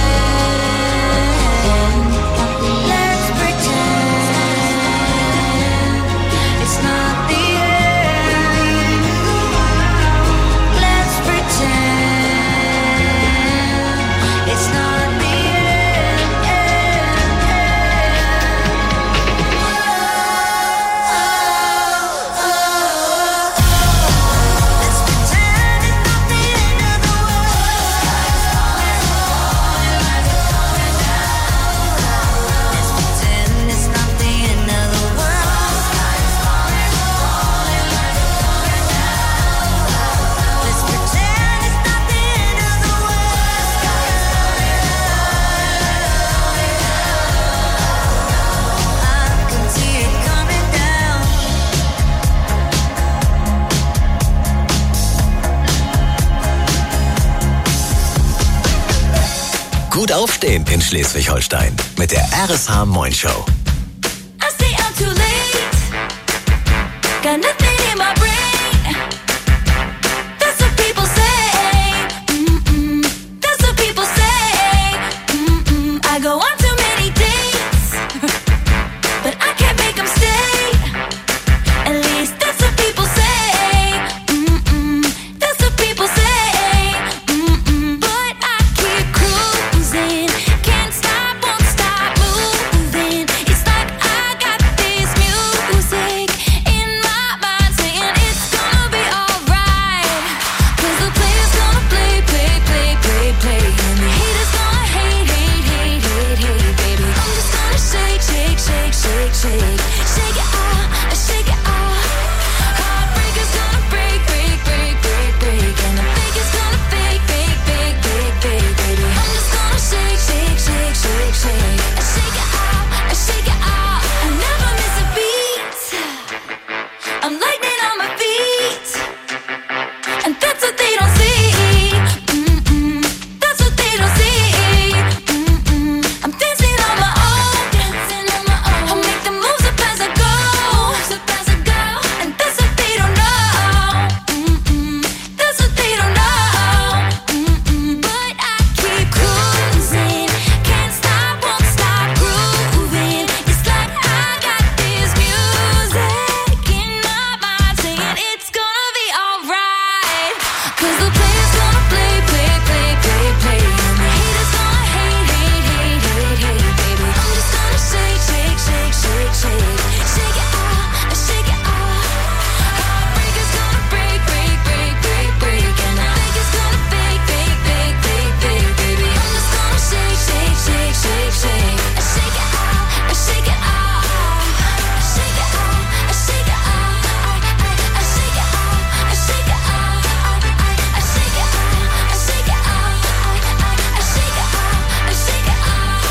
end. Let's pretend it's not the end. Let's pretend it's not the end. Gut aufstehen in Schleswig-Holstein mit der R S H Moin Show. I stay out too late. Got nothing in my brain. That's what people say. Mm-mm. That's what people say. Mm-mm. I go on too many dates, but I can't make them stay. At least that's what people say. Mm-mm. That's what people say. Mm-mm. But I keep cruising. Can't stop, won't stop moving. It's like I got this music in my mind saying it's gonna be alright. Cause the player's gonna play, play, play, play, play. And the haters gonna hate, hate, hate, hate, hate, baby. I'm just gonna shake, shake, shake, shake, shake. Shake it off, shake it off. Heartbreaker's gonna break, break, break, break, break. And the fake is gonna fake, fake, fake, fake, fake, baby. I'm just gonna shake, shake, shake, shake, shake. I shake it off, I shake it off. I never miss a beat. I'm lightning on my feet, and that's what they don't see. Mm-mm. That's what they don't see. Mm-mm. I'm dancing on my own, dancing on my own. I make the moves up as I go, up as I go, and that's what they don't know. Mm-mm. That's what they don't know. Mm-mm. But I keep cruising, can't stop, won't stop grooving. It's like I got this music in my mind saying it's gonna be alright. Cause the player's gonna play, play, play, play, play. And the haters gonna hate, hate, hate, hate, hate, baby. I'm just gonna shake, shake, shake, shake, shake. Shake it off, shake it off. Heartbreaker's gonna break, break, break, break, break. And the fake is gonna fake, fake, fake, fake, fake, baby. I'm just gonna shake, shake, shake, shake, shake. I shake it off, I shake it off. I shake it off, I shake it off. I, I, I shake it off, I shake it off. I, I, I shake it off, I shake it off. I, I, I shake it off, I shake it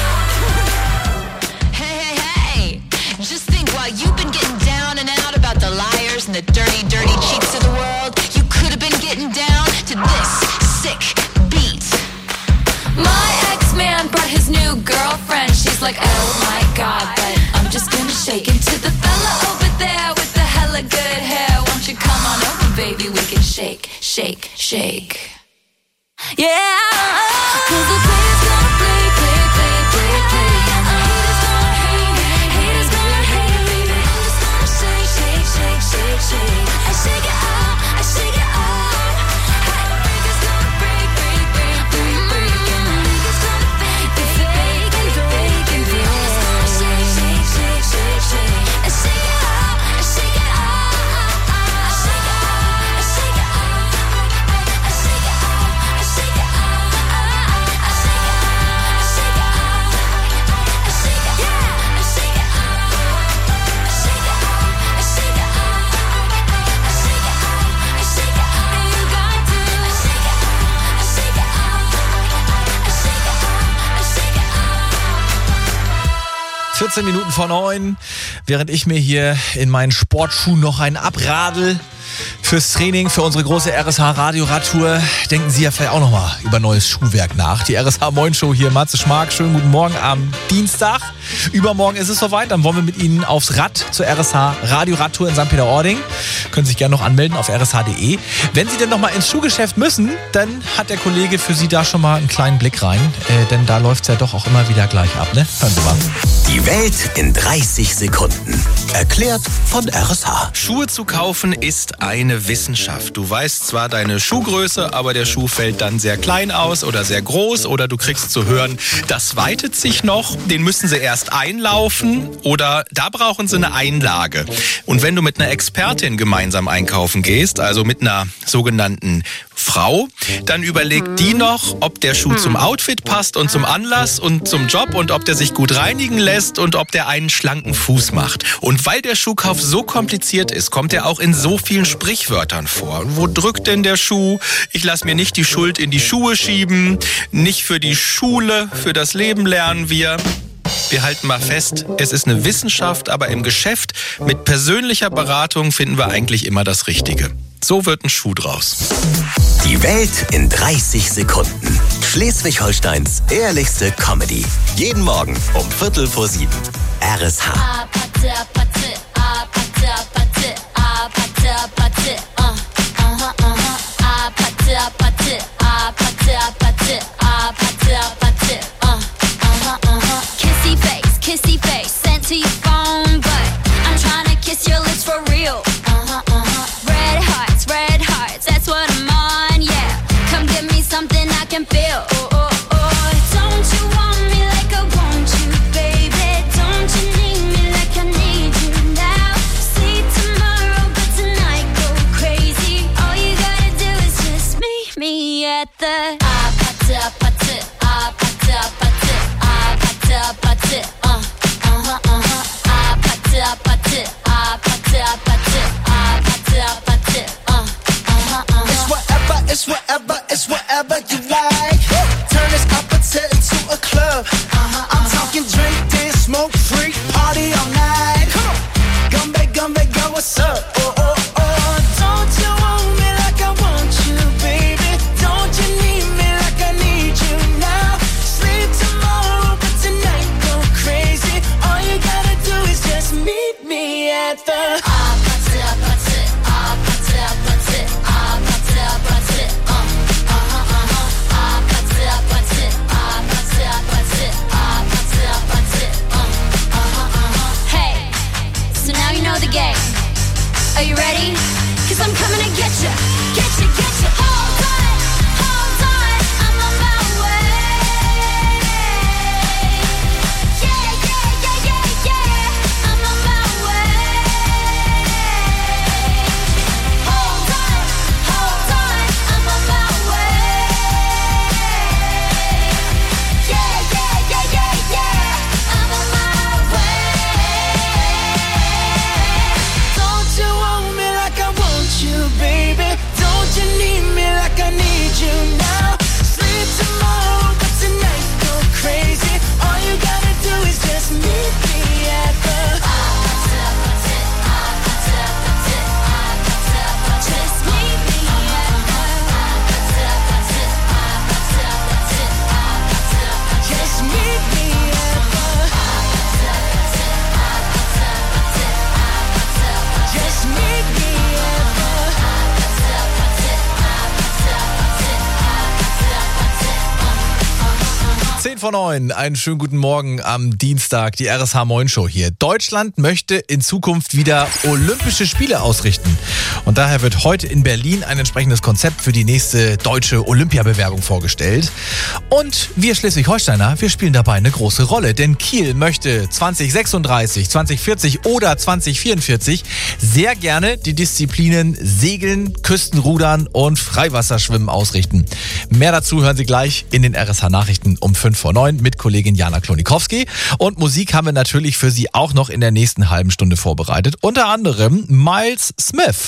off. Hey, hey, hey! Just think, while you've been getting down and out about the liars and the dirty, dirty cheats of the world, you could have been getting down to this sick beat. My ex-man brought his new girlfriend. She's like, oh my god, but I'm just gonna shake it to the fella over there with the hella good hair. Won't you come on over, baby? We can shake, shake, shake. Yeah, cause the player's gonna play, play, play, play, play. And the haters gonna hate, haters gonna hate, baby. I'm just gonna shake, shake, shake, shake, shake. I shake it off, I shake it off. Heartbreaker's gonna break, break, break, break, break. And the haters gonna fake, fake, fake, and fake, and fake. I'm just gonna shake, shake, shake, shake, shake. I shake it off, I shake it off. I shake it off, I shake it off. I shake it off, I shake it off. I shake it off, I shake it off. I shake it, yeah, I shake it off. I shake it off, I shake it off. I shake it off, I shake it off. And you got to. I shake it off, I shake it off. I shake it off, I shake it off. vierzehn Minuten vor neun, während ich mir hier in meinen Sportschuhen noch einen abradel fürs Training, für unsere große R S H-Radio-Radtour. Denken Sie ja vielleicht auch nochmal über neues Schuhwerk nach. Die R S H-Moin-Show hier, Matze Schmark. Schönen guten Morgen am Dienstag. Übermorgen ist es soweit. Dann wollen wir mit Ihnen aufs Rad zur R S H-Radio-Radtour in Sankt Peter-Ording. Können sich gerne noch anmelden auf r s h punkt d e. Wenn Sie denn nochmal ins Schuhgeschäft müssen, dann hat der Kollege für Sie da schon mal einen kleinen Blick rein. Äh, denn da läuft es ja doch auch immer wieder gleich ab, ne? Hören Sie mal. Die Welt in dreißig Sekunden. Erklärt von R S H. Schuhe zu kaufen ist eine Wissenschaft. Du weißt zwar deine Schuhgröße, aber der Schuh fällt dann sehr klein aus oder sehr groß oder du kriegst zu hören, das weitet sich noch, den müssen sie erst einlaufen oder da brauchen sie eine Einlage. Und wenn du mit einer Expertin gemeinsam einkaufen gehst, also mit einer sogenannten Frau, dann überlegt die noch, ob der Schuh zum Outfit passt und zum Anlass und zum Job und ob der sich gut reinigen lässt und ob der einen schlanken Fuß macht. Und weil der Schuhkauf so kompliziert ist, kommt er auch in so vielen Sprichwörtern vor. Wo drückt denn der Schuh? Ich lasse mir nicht die Schuld in die Schuhe schieben. Nicht für die Schule, für das Leben lernen wir. Wir halten mal fest, es ist eine Wissenschaft, aber im Geschäft mit persönlicher Beratung finden wir eigentlich immer das Richtige. So wird ein Schuh draus. Die Welt in dreißig Sekunden. Schleswig-Holsteins ehrlichste Comedy. Jeden Morgen um Viertel vor sieben. R S H. Kissy face, kissy face, sent to your phone, but I'm trying to kiss your lips for real. Uh-huh, uh-huh. Red hearts, red hearts, that's what I'm on, yeah. Come give me something I can feel. Oh, oh, oh. Don't you want me like I want you, baby? Don't you need me like I need you now? See tomorrow, but tonight go crazy. All you gotta do is just meet me at the ah, pata, pata, ah, pata, pata, ah, pata, pata, uh, uh-huh, uh-huh, ah, pata, pata, ah, pata, pata, ah, pata, pata, uh, uh-huh, uh-huh. It's whatever, it's whatever, it's whatever you like. Turn this opposite into a club. Uh-huh, I'm talking drink, dance, smoke, freak, party all night. Come on, Gumbe, Gumbe, go, what's up? Oh, oh, oh. Don't you want me like I want you, baby? Don't you need me like I need you now? Sleep tomorrow, but tonight go crazy. All you gotta do is just meet me at the ah, pata, pata, ah, pata, pata, ah, pata, pata, uh, uh-huh, uh-huh, ah, pata, pata, ah, pata, pata, ah, pata, pata, uh, uh-huh, uh-huh. Hey, so now you know the game. Are you ready? Cause I'm coming to get ya, get ya, get ya. Hold on, hold on, I'm on my way. Yeah, yeah, yeah, yeah, yeah, I'm on my way. Hold on, hold on, I'm on my way. Yeah, yeah, yeah, yeah, yeah, I'm on my way. Don't you want me like I want you, baby? Don't you need me like I need you now? Sleep tomorrow, but tonight go crazy. All you gotta do is just meet me at the Just meet me at Just meet me at the Just meet me at zehn vor neun, einen schönen guten Morgen am Dienstag, die R S H Moin Show hier. Deutschland möchte in Zukunft wieder Olympische Spiele ausrichten. Und daher wird heute in Berlin ein entsprechendes Konzept für die nächste deutsche Olympiabewerbung vorgestellt. Und wir Schleswig-Holsteiner, wir spielen dabei eine große Rolle. Denn Kiel möchte zwanzig sechsunddreißig, zwanzig vierzig oder zwanzig vierundvierzig sehr gerne die Disziplinen Segeln, Küstenrudern und Freiwasserschwimmen ausrichten. Mehr dazu hören Sie gleich in den R S H Nachrichten um fünf vor neun mit Kollegin Jana Klonikowski. Und Musik haben wir natürlich für Sie auch noch in der nächsten halben Stunde vorbereitet. Unter anderem Miles Smith.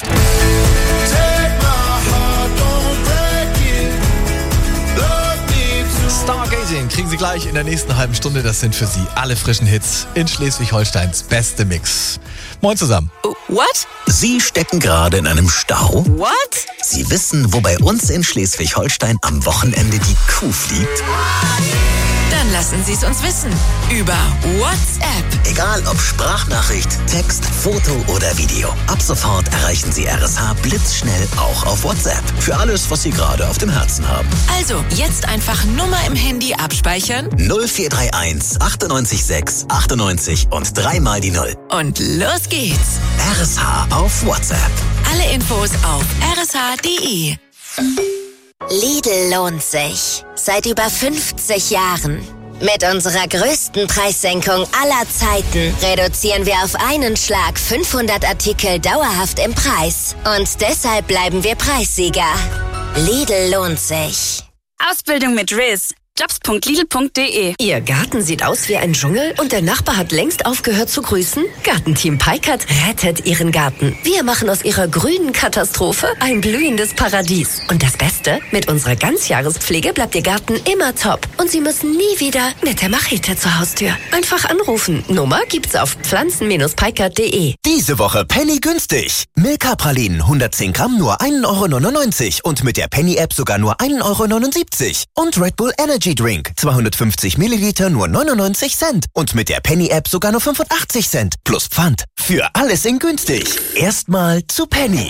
Stargazing kriegen Sie gleich in der nächsten halben Stunde. Das sind für Sie alle frischen Hits in Schleswig-Holsteins beste Mix. Moin zusammen. What? Sie stecken gerade in einem Stau? What? Sie wissen, wo bei uns in Schleswig-Holstein am Wochenende die Kuh fliegt? Dann lassen Sie es uns wissen. Über WhatsApp. Egal ob Sprachnachricht, Text, Foto oder Video. Ab sofort erreichen Sie R S H blitzschnell auch auf WhatsApp. Für alles, was Sie gerade auf dem Herzen haben. Also, jetzt einfach Nummer im Handy abspeichern. null vier drei eins achtundneunzig sechs achtundneunzig und dreimal die Null. Und los geht's. R S H auf WhatsApp. Alle Infos auf r s h punkt d e. Lidl lohnt sich. Seit über fünfzig Jahren. Mit unserer größten Preissenkung aller Zeiten reduzieren wir auf einen Schlag fünfhundert Artikel dauerhaft im Preis. Und deshalb bleiben wir Preissieger. Lidl lohnt sich. Ausbildung mit Riz. jobs punkt lidl punkt de. Ihr Garten sieht aus wie ein Dschungel und der Nachbar hat längst aufgehört zu grüßen? Gartenteam Peikert rettet Ihren Garten. Wir machen aus Ihrer grünen Katastrophe ein blühendes Paradies. Und das Beste? Mit unserer Ganzjahrespflege bleibt Ihr Garten immer top. Und Sie müssen nie wieder mit der Machete zur Haustür. Einfach anrufen. Nummer gibt's auf pflanzen Bindestrich peikert punkt de. Diese Woche Penny günstig. Milka-Pralinen hundertzehn Gramm nur ein Euro neunundneunzig und mit der Penny-App sogar nur ein Euro neunundsiebzig. Und Red Bull Energy Drink zweihundertfünfzig Milliliter nur neunundneunzig Cent und mit der Penny-App sogar nur fünfundachtzig Cent. Plus Pfand. Für alles in günstig. Erstmal zu Penny.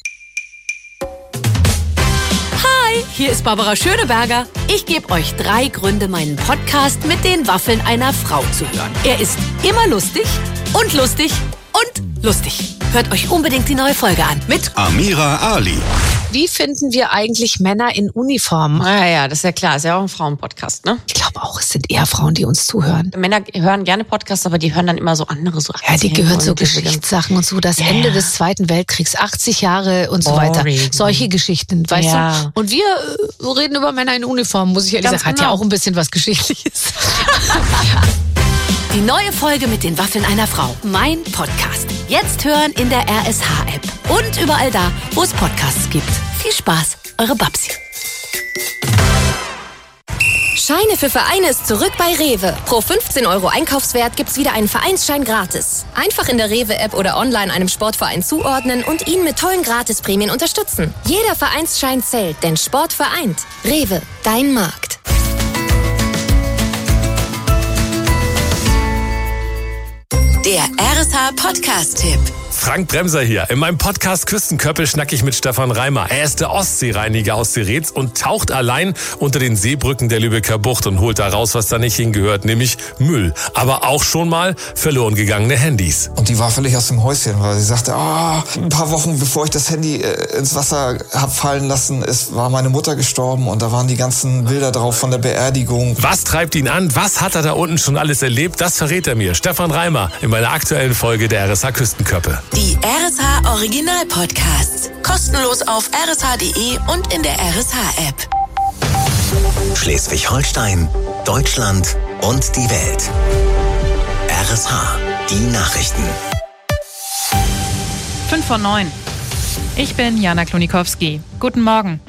Hi, hier ist Barbara Schöneberger. Ich gebe euch drei Gründe, meinen Podcast mit den Waffeln einer Frau zu hören. Er ist immer lustig und lustig und lustig. Hört euch unbedingt die neue Folge an mit Amira Ali. Wie finden wir eigentlich Männer in Uniform? Ah ja, das ist ja klar. Ist ja auch ein Frauenpodcast, ne? Ich glaube auch, es sind eher Frauen, die uns zuhören. Männer hören gerne Podcasts, aber die hören dann immer so andere so. Ja, die gehören so Geschichtssachen und so. Das ja. Ende des Zweiten Weltkriegs, achtzig Jahre und so Boring. weiter. Solche Geschichten, weißt ja. du? Und wir äh, reden über Männer in Uniform, muss ich ehrlich Ganz sagen. genau. Hat ja auch ein bisschen was Geschichtliches. Die neue Folge mit den Waffeln einer Frau. Mein Podcast. Jetzt hören in der R S H-App. Und überall da, wo es Podcasts gibt. Viel Spaß, eure Babsi. Scheine für Vereine ist zurück bei Rewe. Pro fünfzehn Euro Einkaufswert gibt's wieder einen Vereinsschein gratis. Einfach in der Rewe-App oder online einem Sportverein zuordnen und ihn mit tollen Gratisprämien unterstützen. Jeder Vereinsschein zählt, denn Sport vereint. Rewe, dein Markt. Der R S H-Podcast-Tipp. Frank Bremser hier. In meinem Podcast Küstenköppe schnack ich mit Stefan Reimer. Er ist der Ostseereiniger aus Seretz und taucht allein unter den Seebrücken der Lübecker Bucht und holt da raus, was da nicht hingehört, nämlich Müll. Aber auch schon mal verloren gegangene Handys. Und die war völlig aus dem Häuschen, weil sie sagte, ah, ein paar Wochen bevor ich das Handy äh, ins Wasser hab fallen lassen, ist, war meine Mutter gestorben und da waren die ganzen Bilder drauf von der Beerdigung. Was treibt ihn an? Was hat er da unten schon alles erlebt? Das verrät er mir. Stefan Reimer in meiner aktuellen Folge der R S H Küstenköppe. Die R S H Original Podcasts. Kostenlos auf r s h punkt d e und in der R S H-App. Schleswig-Holstein, Deutschland und die Welt. R S H, die Nachrichten. fünf vor neun. Ich bin Jana Klonikowski. Guten Morgen.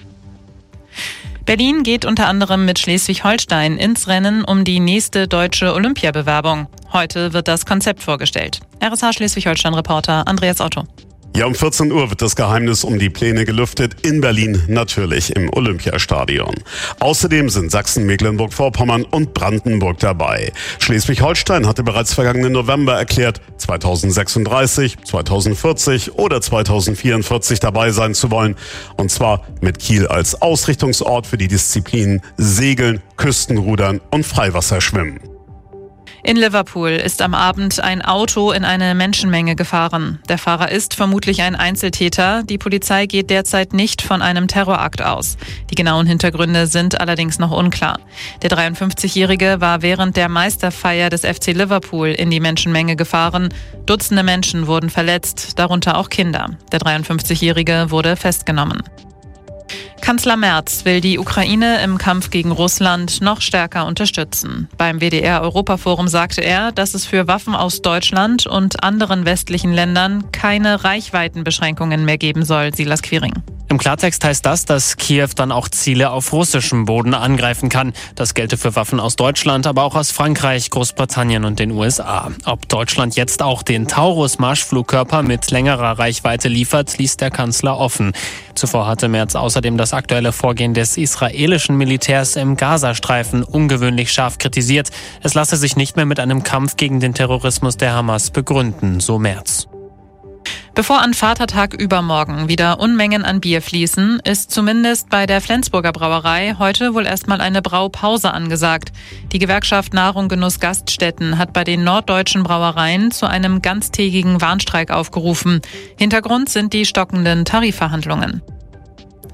Berlin geht unter anderem mit Schleswig-Holstein ins Rennen um die nächste deutsche Olympiabewerbung. Heute wird das Konzept vorgestellt. R S H Schleswig-Holstein-Reporter Andreas Otto. Ja, um vierzehn Uhr wird das Geheimnis um die Pläne gelüftet. In Berlin natürlich im Olympiastadion. Außerdem sind Sachsen, Mecklenburg-Vorpommern und Brandenburg dabei. Schleswig-Holstein hatte bereits vergangenen November erklärt, zweitausendsechsunddreißig, zweitausendvierzig oder zweitausendvierundvierzig dabei sein zu wollen. Und zwar mit Kiel als Ausrichtungsort für die Disziplinen Segeln, Küstenrudern und Freiwasserschwimmen. In Liverpool ist am Abend ein Auto in eine Menschenmenge gefahren. Der Fahrer ist vermutlich ein Einzeltäter. Die Polizei geht derzeit nicht von einem Terrorakt aus. Die genauen Hintergründe sind allerdings noch unklar. Der dreiundfünfzigjährige war während der Meisterfeier des F C Liverpool in die Menschenmenge gefahren. Dutzende Menschen wurden verletzt, darunter auch Kinder. Der dreiundfünfzigjährige wurde festgenommen. Kanzler Merz will die Ukraine im Kampf gegen Russland noch stärker unterstützen. Beim W D R-Europaforum sagte er, dass es für Waffen aus Deutschland und anderen westlichen Ländern keine Reichweitenbeschränkungen mehr geben soll. Silas Quiring. Im Klartext heißt das, dass Kiew dann auch Ziele auf russischem Boden angreifen kann. Das gelte für Waffen aus Deutschland, aber auch aus Frankreich, Großbritannien und den U S A. Ob Deutschland jetzt auch den Taurus-Marschflugkörper mit längerer Reichweite liefert, ließ der Kanzler offen. Zuvor hatte Merz außerdem das aktuelle Vorgehen des israelischen Militärs im Gazastreifen ungewöhnlich scharf kritisiert. Es lasse sich nicht mehr mit einem Kampf gegen den Terrorismus der Hamas begründen, so Merz. Bevor an Vatertag übermorgen wieder Unmengen an Bier fließen, ist zumindest bei der Flensburger Brauerei heute wohl erstmal eine Braupause angesagt. Die Gewerkschaft Nahrung Genuss Gaststätten hat bei den norddeutschen Brauereien zu einem ganztägigen Warnstreik aufgerufen. Hintergrund sind die stockenden Tarifverhandlungen.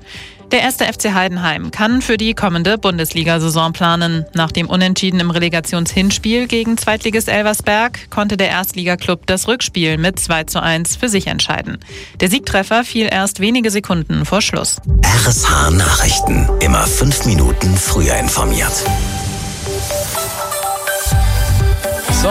Der erste F C Heidenheim kann für die kommende Bundesliga-Saison planen. Nach dem Unentschieden im Relegationshinspiel gegen Zweitligist Elversberg konnte der Erstligaklub das Rückspiel mit zwei zu eins für sich entscheiden. Der Siegtreffer fiel erst wenige Sekunden vor Schluss. R S H Nachrichten. Immer fünf Minuten früher informiert. So.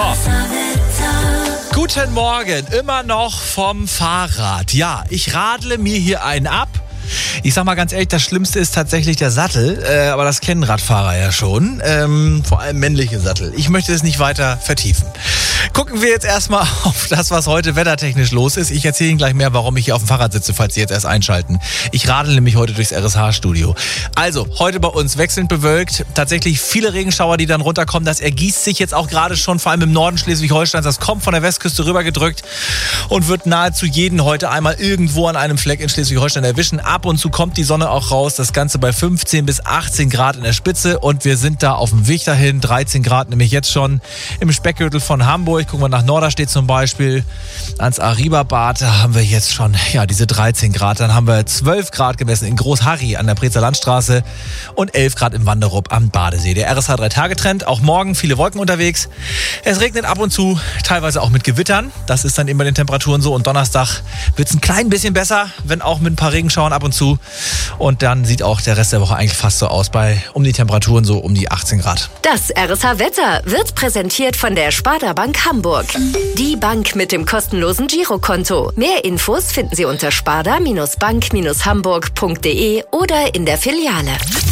Guten Morgen, immer noch vom Fahrrad. Ja, ich radle mir hier einen ab. Ich sag mal ganz ehrlich, das Schlimmste ist tatsächlich der Sattel, äh, aber das kennen Radfahrer ja schon, ähm, vor allem männliche Sattel. Ich möchte es nicht weiter vertiefen. Gucken wir jetzt erstmal auf das, was heute wettertechnisch los ist. Ich erzähle Ihnen gleich mehr, warum ich hier auf dem Fahrrad sitze, falls Sie jetzt erst einschalten. Ich radel nämlich heute durchs R S H-Studio. Also, heute bei uns wechselnd bewölkt, tatsächlich viele Regenschauer, die dann runterkommen. Das ergießt sich jetzt auch gerade schon, vor allem im Norden Schleswig-Holsteins. Das kommt von der Westküste rübergedrückt und wird nahezu jeden heute einmal irgendwo an einem Fleck in Schleswig-Holstein erwischen. Ab und zu kommt die Sonne auch raus, das Ganze bei fünfzehn bis achtzehn Grad in der Spitze und wir sind da auf dem Weg dahin, dreizehn Grad nämlich jetzt schon im Speckgürtel von Hamburg. Gucken wir nach Norderstedt zum Beispiel, ans Arriba-Bad, da haben wir jetzt schon ja diese dreizehn Grad. Dann haben wir zwölf Grad gemessen in Groß-Harry an der Prezer Landstraße und elf Grad im Wanderup am Badesee. Der R S H drei-Tage-Trend, auch morgen viele Wolken unterwegs. Es regnet ab und zu, teilweise auch mit Gewittern. Das ist dann eben bei den Temperaturen so und Donnerstag wird es ein klein bisschen besser, wenn auch mit ein paar Regenschauern ab und zu. Und dann sieht auch der Rest der Woche eigentlich fast so aus, bei um die Temperaturen so um die achtzehn Grad. Das R S H-Wetter wird präsentiert von der Sparda Bank Hamburg. Die Bank mit dem kostenlosen Girokonto. Mehr Infos finden Sie unter sparda Bank Hamburg punkt de oder in der Filiale.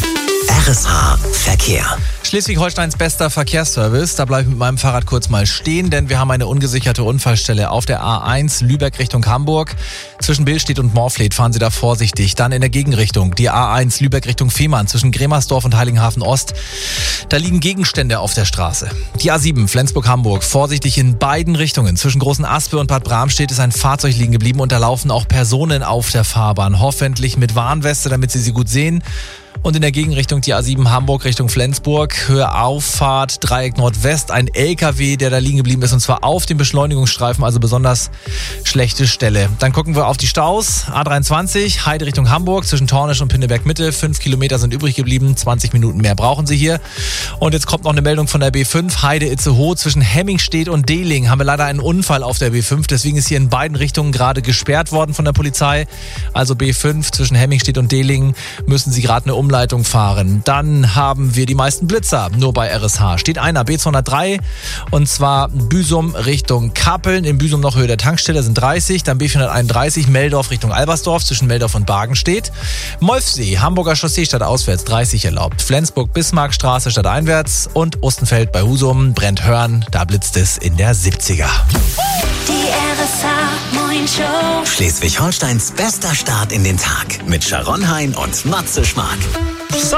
R S H Verkehr. Schleswig-Holsteins bester Verkehrsservice. Da bleibe ich mit meinem Fahrrad kurz mal stehen, denn wir haben eine ungesicherte Unfallstelle auf der A eins Lübeck Richtung Hamburg. Zwischen Billstedt und Morfleet fahren Sie da vorsichtig. Dann in der Gegenrichtung die A eins Lübeck Richtung Fehmarn zwischen Gremersdorf und Heiligenhafen Ost. Da liegen Gegenstände auf der Straße. Die A sieben Flensburg-Hamburg vorsichtig in beiden Richtungen. Zwischen Großen Aspe und Bad Bramstedt ist ein Fahrzeug liegen geblieben und da laufen auch Personen auf der Fahrbahn. Hoffentlich mit Warnweste, damit Sie sie gut sehen. Und in der Gegenrichtung die A sieben Hamburg Richtung Flensburg, Höhe Auffahrt, Dreieck Nordwest, ein L K W, der da liegen geblieben ist und zwar auf dem Beschleunigungsstreifen, also besonders schlechte Stelle. Dann gucken wir auf die Staus, A dreiundzwanzig, Heide Richtung Hamburg, zwischen Tornisch und Pinneberg Mitte, fünf Kilometer sind übrig geblieben, zwanzig Minuten mehr brauchen Sie hier. Und jetzt kommt noch eine Meldung von der B fünf, Heide Itzehoe, zwischen Hemmingstedt und Dehling haben wir leider einen Unfall auf der B fünf, deswegen ist hier in beiden Richtungen gerade gesperrt worden von der Polizei. Also B fünf zwischen Hemmingstedt und Dehling müssen Sie gerade eine Umleitung fahren. Dann haben wir die meisten Blitzer, nur bei R S H. Steht einer, B zweihundertdrei, und zwar Büsum Richtung Kappeln. In Büsum noch Höhe der Tankstelle sind dreißig, dann B vierhunderteinunddreißig, Meldorf Richtung Albersdorf, zwischen Meldorf und Bargenstedt. Molfsee, Hamburger Chaussee stadtauswärts, dreißig erlaubt. Flensburg, Bismarckstraße stadteinwärts und Ostenfeld bei Husum, Brent-Hörn, da blitzt es in der siebziger. Die R S H-Morning-Show. Schleswig-Holsteins bester Start in den Tag mit Sharon Hein und Matze Schmark. So,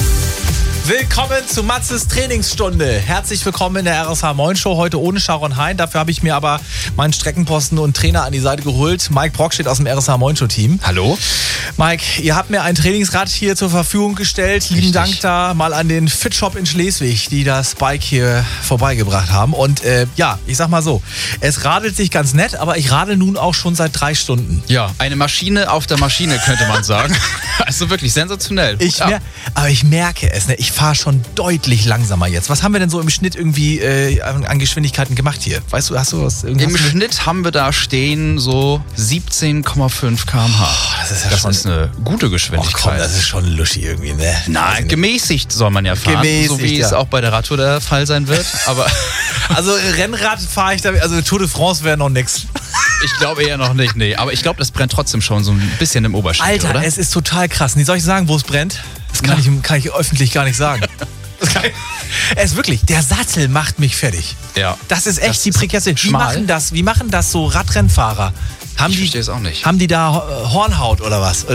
willkommen zu Matzes Trainingsstunde. Herzlich willkommen in der R S H Moin Show, heute ohne Sharon Hein. Dafür habe ich mir aber meinen Streckenposten und Trainer an die Seite geholt. Mike Brock steht aus dem R S H Moin Show Team. Hallo. Mike, ihr habt mir ein Trainingsrad hier zur Verfügung gestellt. Richtig. Lieben Dank da mal an den Fit Shop in Schleswig, die das Bike hier vorbeigebracht haben. Und äh, ja, ich sag mal so, es radelt sich ganz nett, aber ich radel nun auch schon seit drei Stunden. Ja, eine Maschine auf der Maschine, könnte man sagen. Also wirklich sensationell. Ich mer- aber ich merke es, ne? Ich fahre schon deutlich langsamer jetzt. Was haben wir denn so im Schnitt irgendwie äh, an Geschwindigkeiten gemacht hier? Weißt du, hast du was? Im hast Schnitt du? haben wir da stehen so siebzehn Komma fünf Kilometer pro Stunde. Oh, das ist, ja das schon, ist eine gute Geschwindigkeit. Oh komm, das ist schon luschi irgendwie, ne? Na, gemäßigt soll man ja fahren. Gemäßigt, so wie ja. es auch bei der Radtour der Fall sein wird. Aber also Rennrad fahre ich da, also Tour de France wäre noch nix. Ich glaube eher noch nicht, nee. Aber ich glaube, das brennt trotzdem schon so ein bisschen im Oberschenkel, Alter, oder? Es ist total krass. Nee, soll ich sagen, wo es brennt? Das kann, ich, kann ich öffentlich gar nicht sagen. Das kann ich, es ist wirklich, der Sattel macht mich fertig. Ja. Das ist echt das die Prekärste. Wie schmal. machen das? Wie machen das so Radrennfahrer? Haben ich die, verstehe es auch nicht. Haben die da Hornhaut oder was?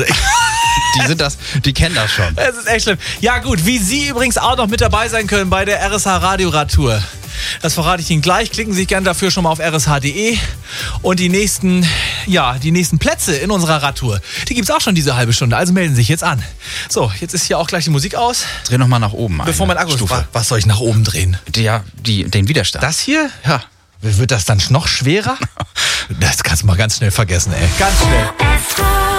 Die sind das, die kennen das schon. Es ist echt schlimm. Ja gut, wie Sie übrigens auch noch mit dabei sein können bei der R S H Radioradtour. Das verrate ich Ihnen gleich. Klicken Sie sich gerne dafür schon mal auf r s h punkt d e. Und die nächsten, ja, die nächsten Plätze in unserer Radtour, die gibt es auch schon diese halbe Stunde. Also melden Sie sich jetzt an. So, jetzt ist hier auch gleich die Musik aus. Dreh noch mal nach oben. Bevor mein Akku ist. Was soll ich nach oben drehen? Ja, die, den Widerstand. Das hier? Ja. Wird das dann noch schwerer? Das kannst du mal ganz schnell vergessen, ey. Ganz schnell.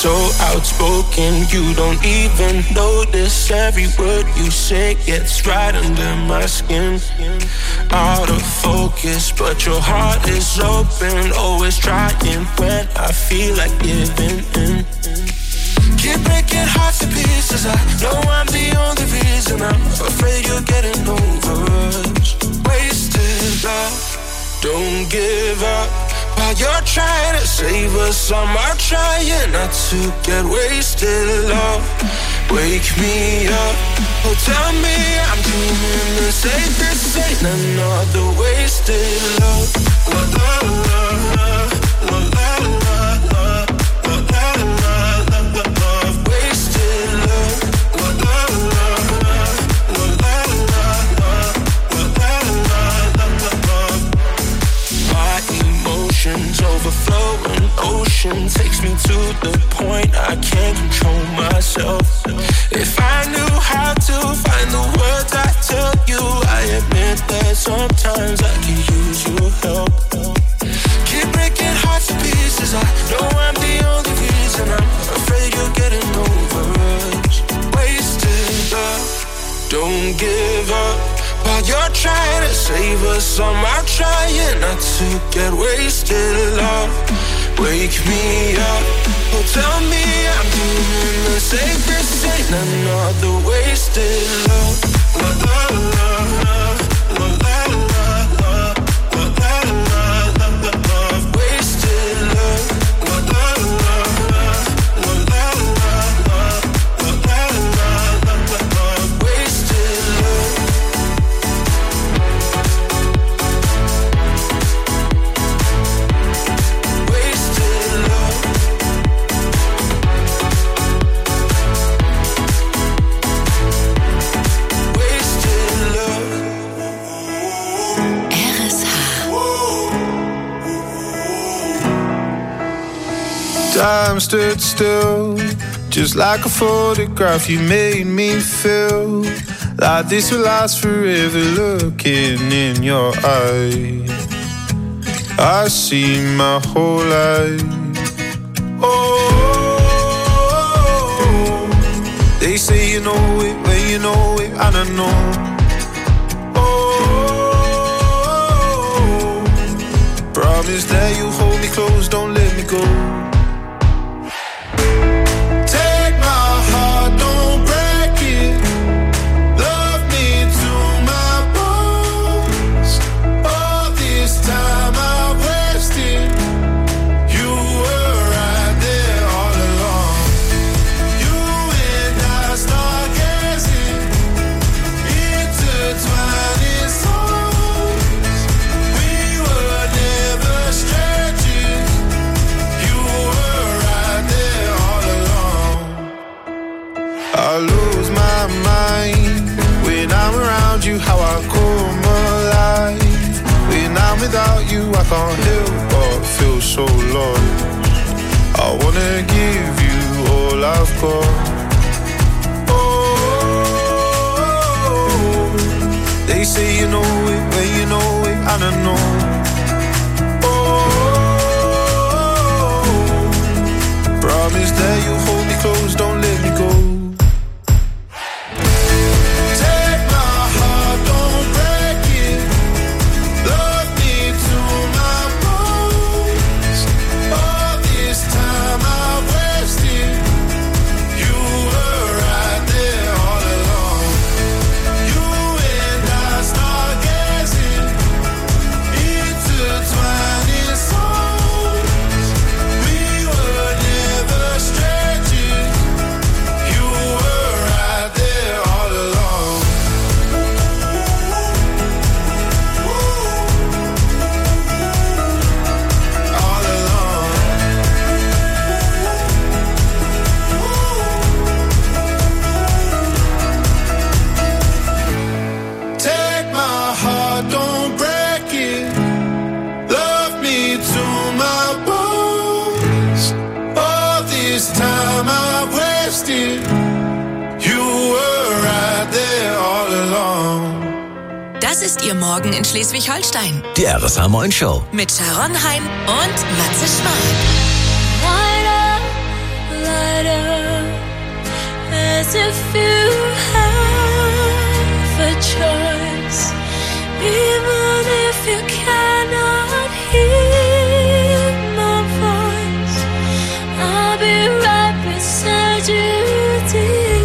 so outspoken, you don't even notice. Every word you say gets right under my skin. Out of focus, but your heart is open. Always trying when I feel like giving in. Keep breaking hearts to pieces. I know I'm the only reason. I'm afraid you're getting over us. Wasted love, don't give up. While you're trying to save us, I'm out trying not to get wasted. Love, wake me up. Oh, tell me I'm doing the safest. Ain't another wasted love. La la la la la la la la la la la la love, wasted love. La la la la la la la la la la love. My emotions overflowing, ocean takes me to the point I can't control myself. If I knew how to find the words I tell you, I admit that sometimes I can use your help. Keep breaking hearts to pieces. I know I'm the only reason. I'm afraid you're getting over us. Wasted love, don't give up. While you're trying to save us, I'm out trying not to get wasted. Love, wake me up. Oh, tell me I'm doing the safest. Ain't another wasted love. La la la la la la la la la la la la love, wasted love. La la la la la la la la la la la love, wasted love. Time stood still, just like a photograph. You made me feel like this will last forever. Looking in your eyes, I see my whole life. Oh, they say you know it when you know it, and I know. Oh, promise that you hold me close, don't let me go. I lose my mind when I'm around you, how I come alive. When I'm without you, I can't help but feel so lost. I wanna give you all I've got. Oh, they say you know it when you know it, and I know. Oh, promise that you hold me close, don't let me go. Das ist Ihr Morgen in Schleswig-Holstein. Die R S H-Moin-Show. Mit Sharon Heim und Matze Schmark. better, as if you have a choice, even if you cannot hear my voice. I'll be right beside you, dear.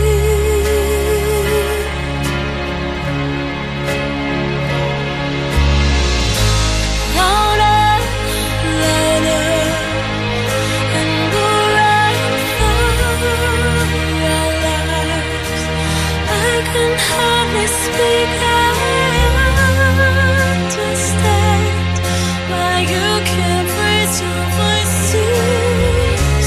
Louder, louder, and go right for our lives. I can hardly speak, I understand why you can't raise your voice to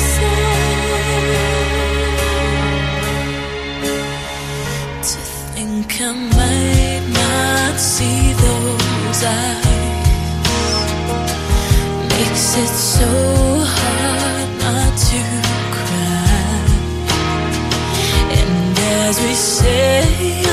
say. To think I might not see those eyes makes it so hard not to cry. And as we say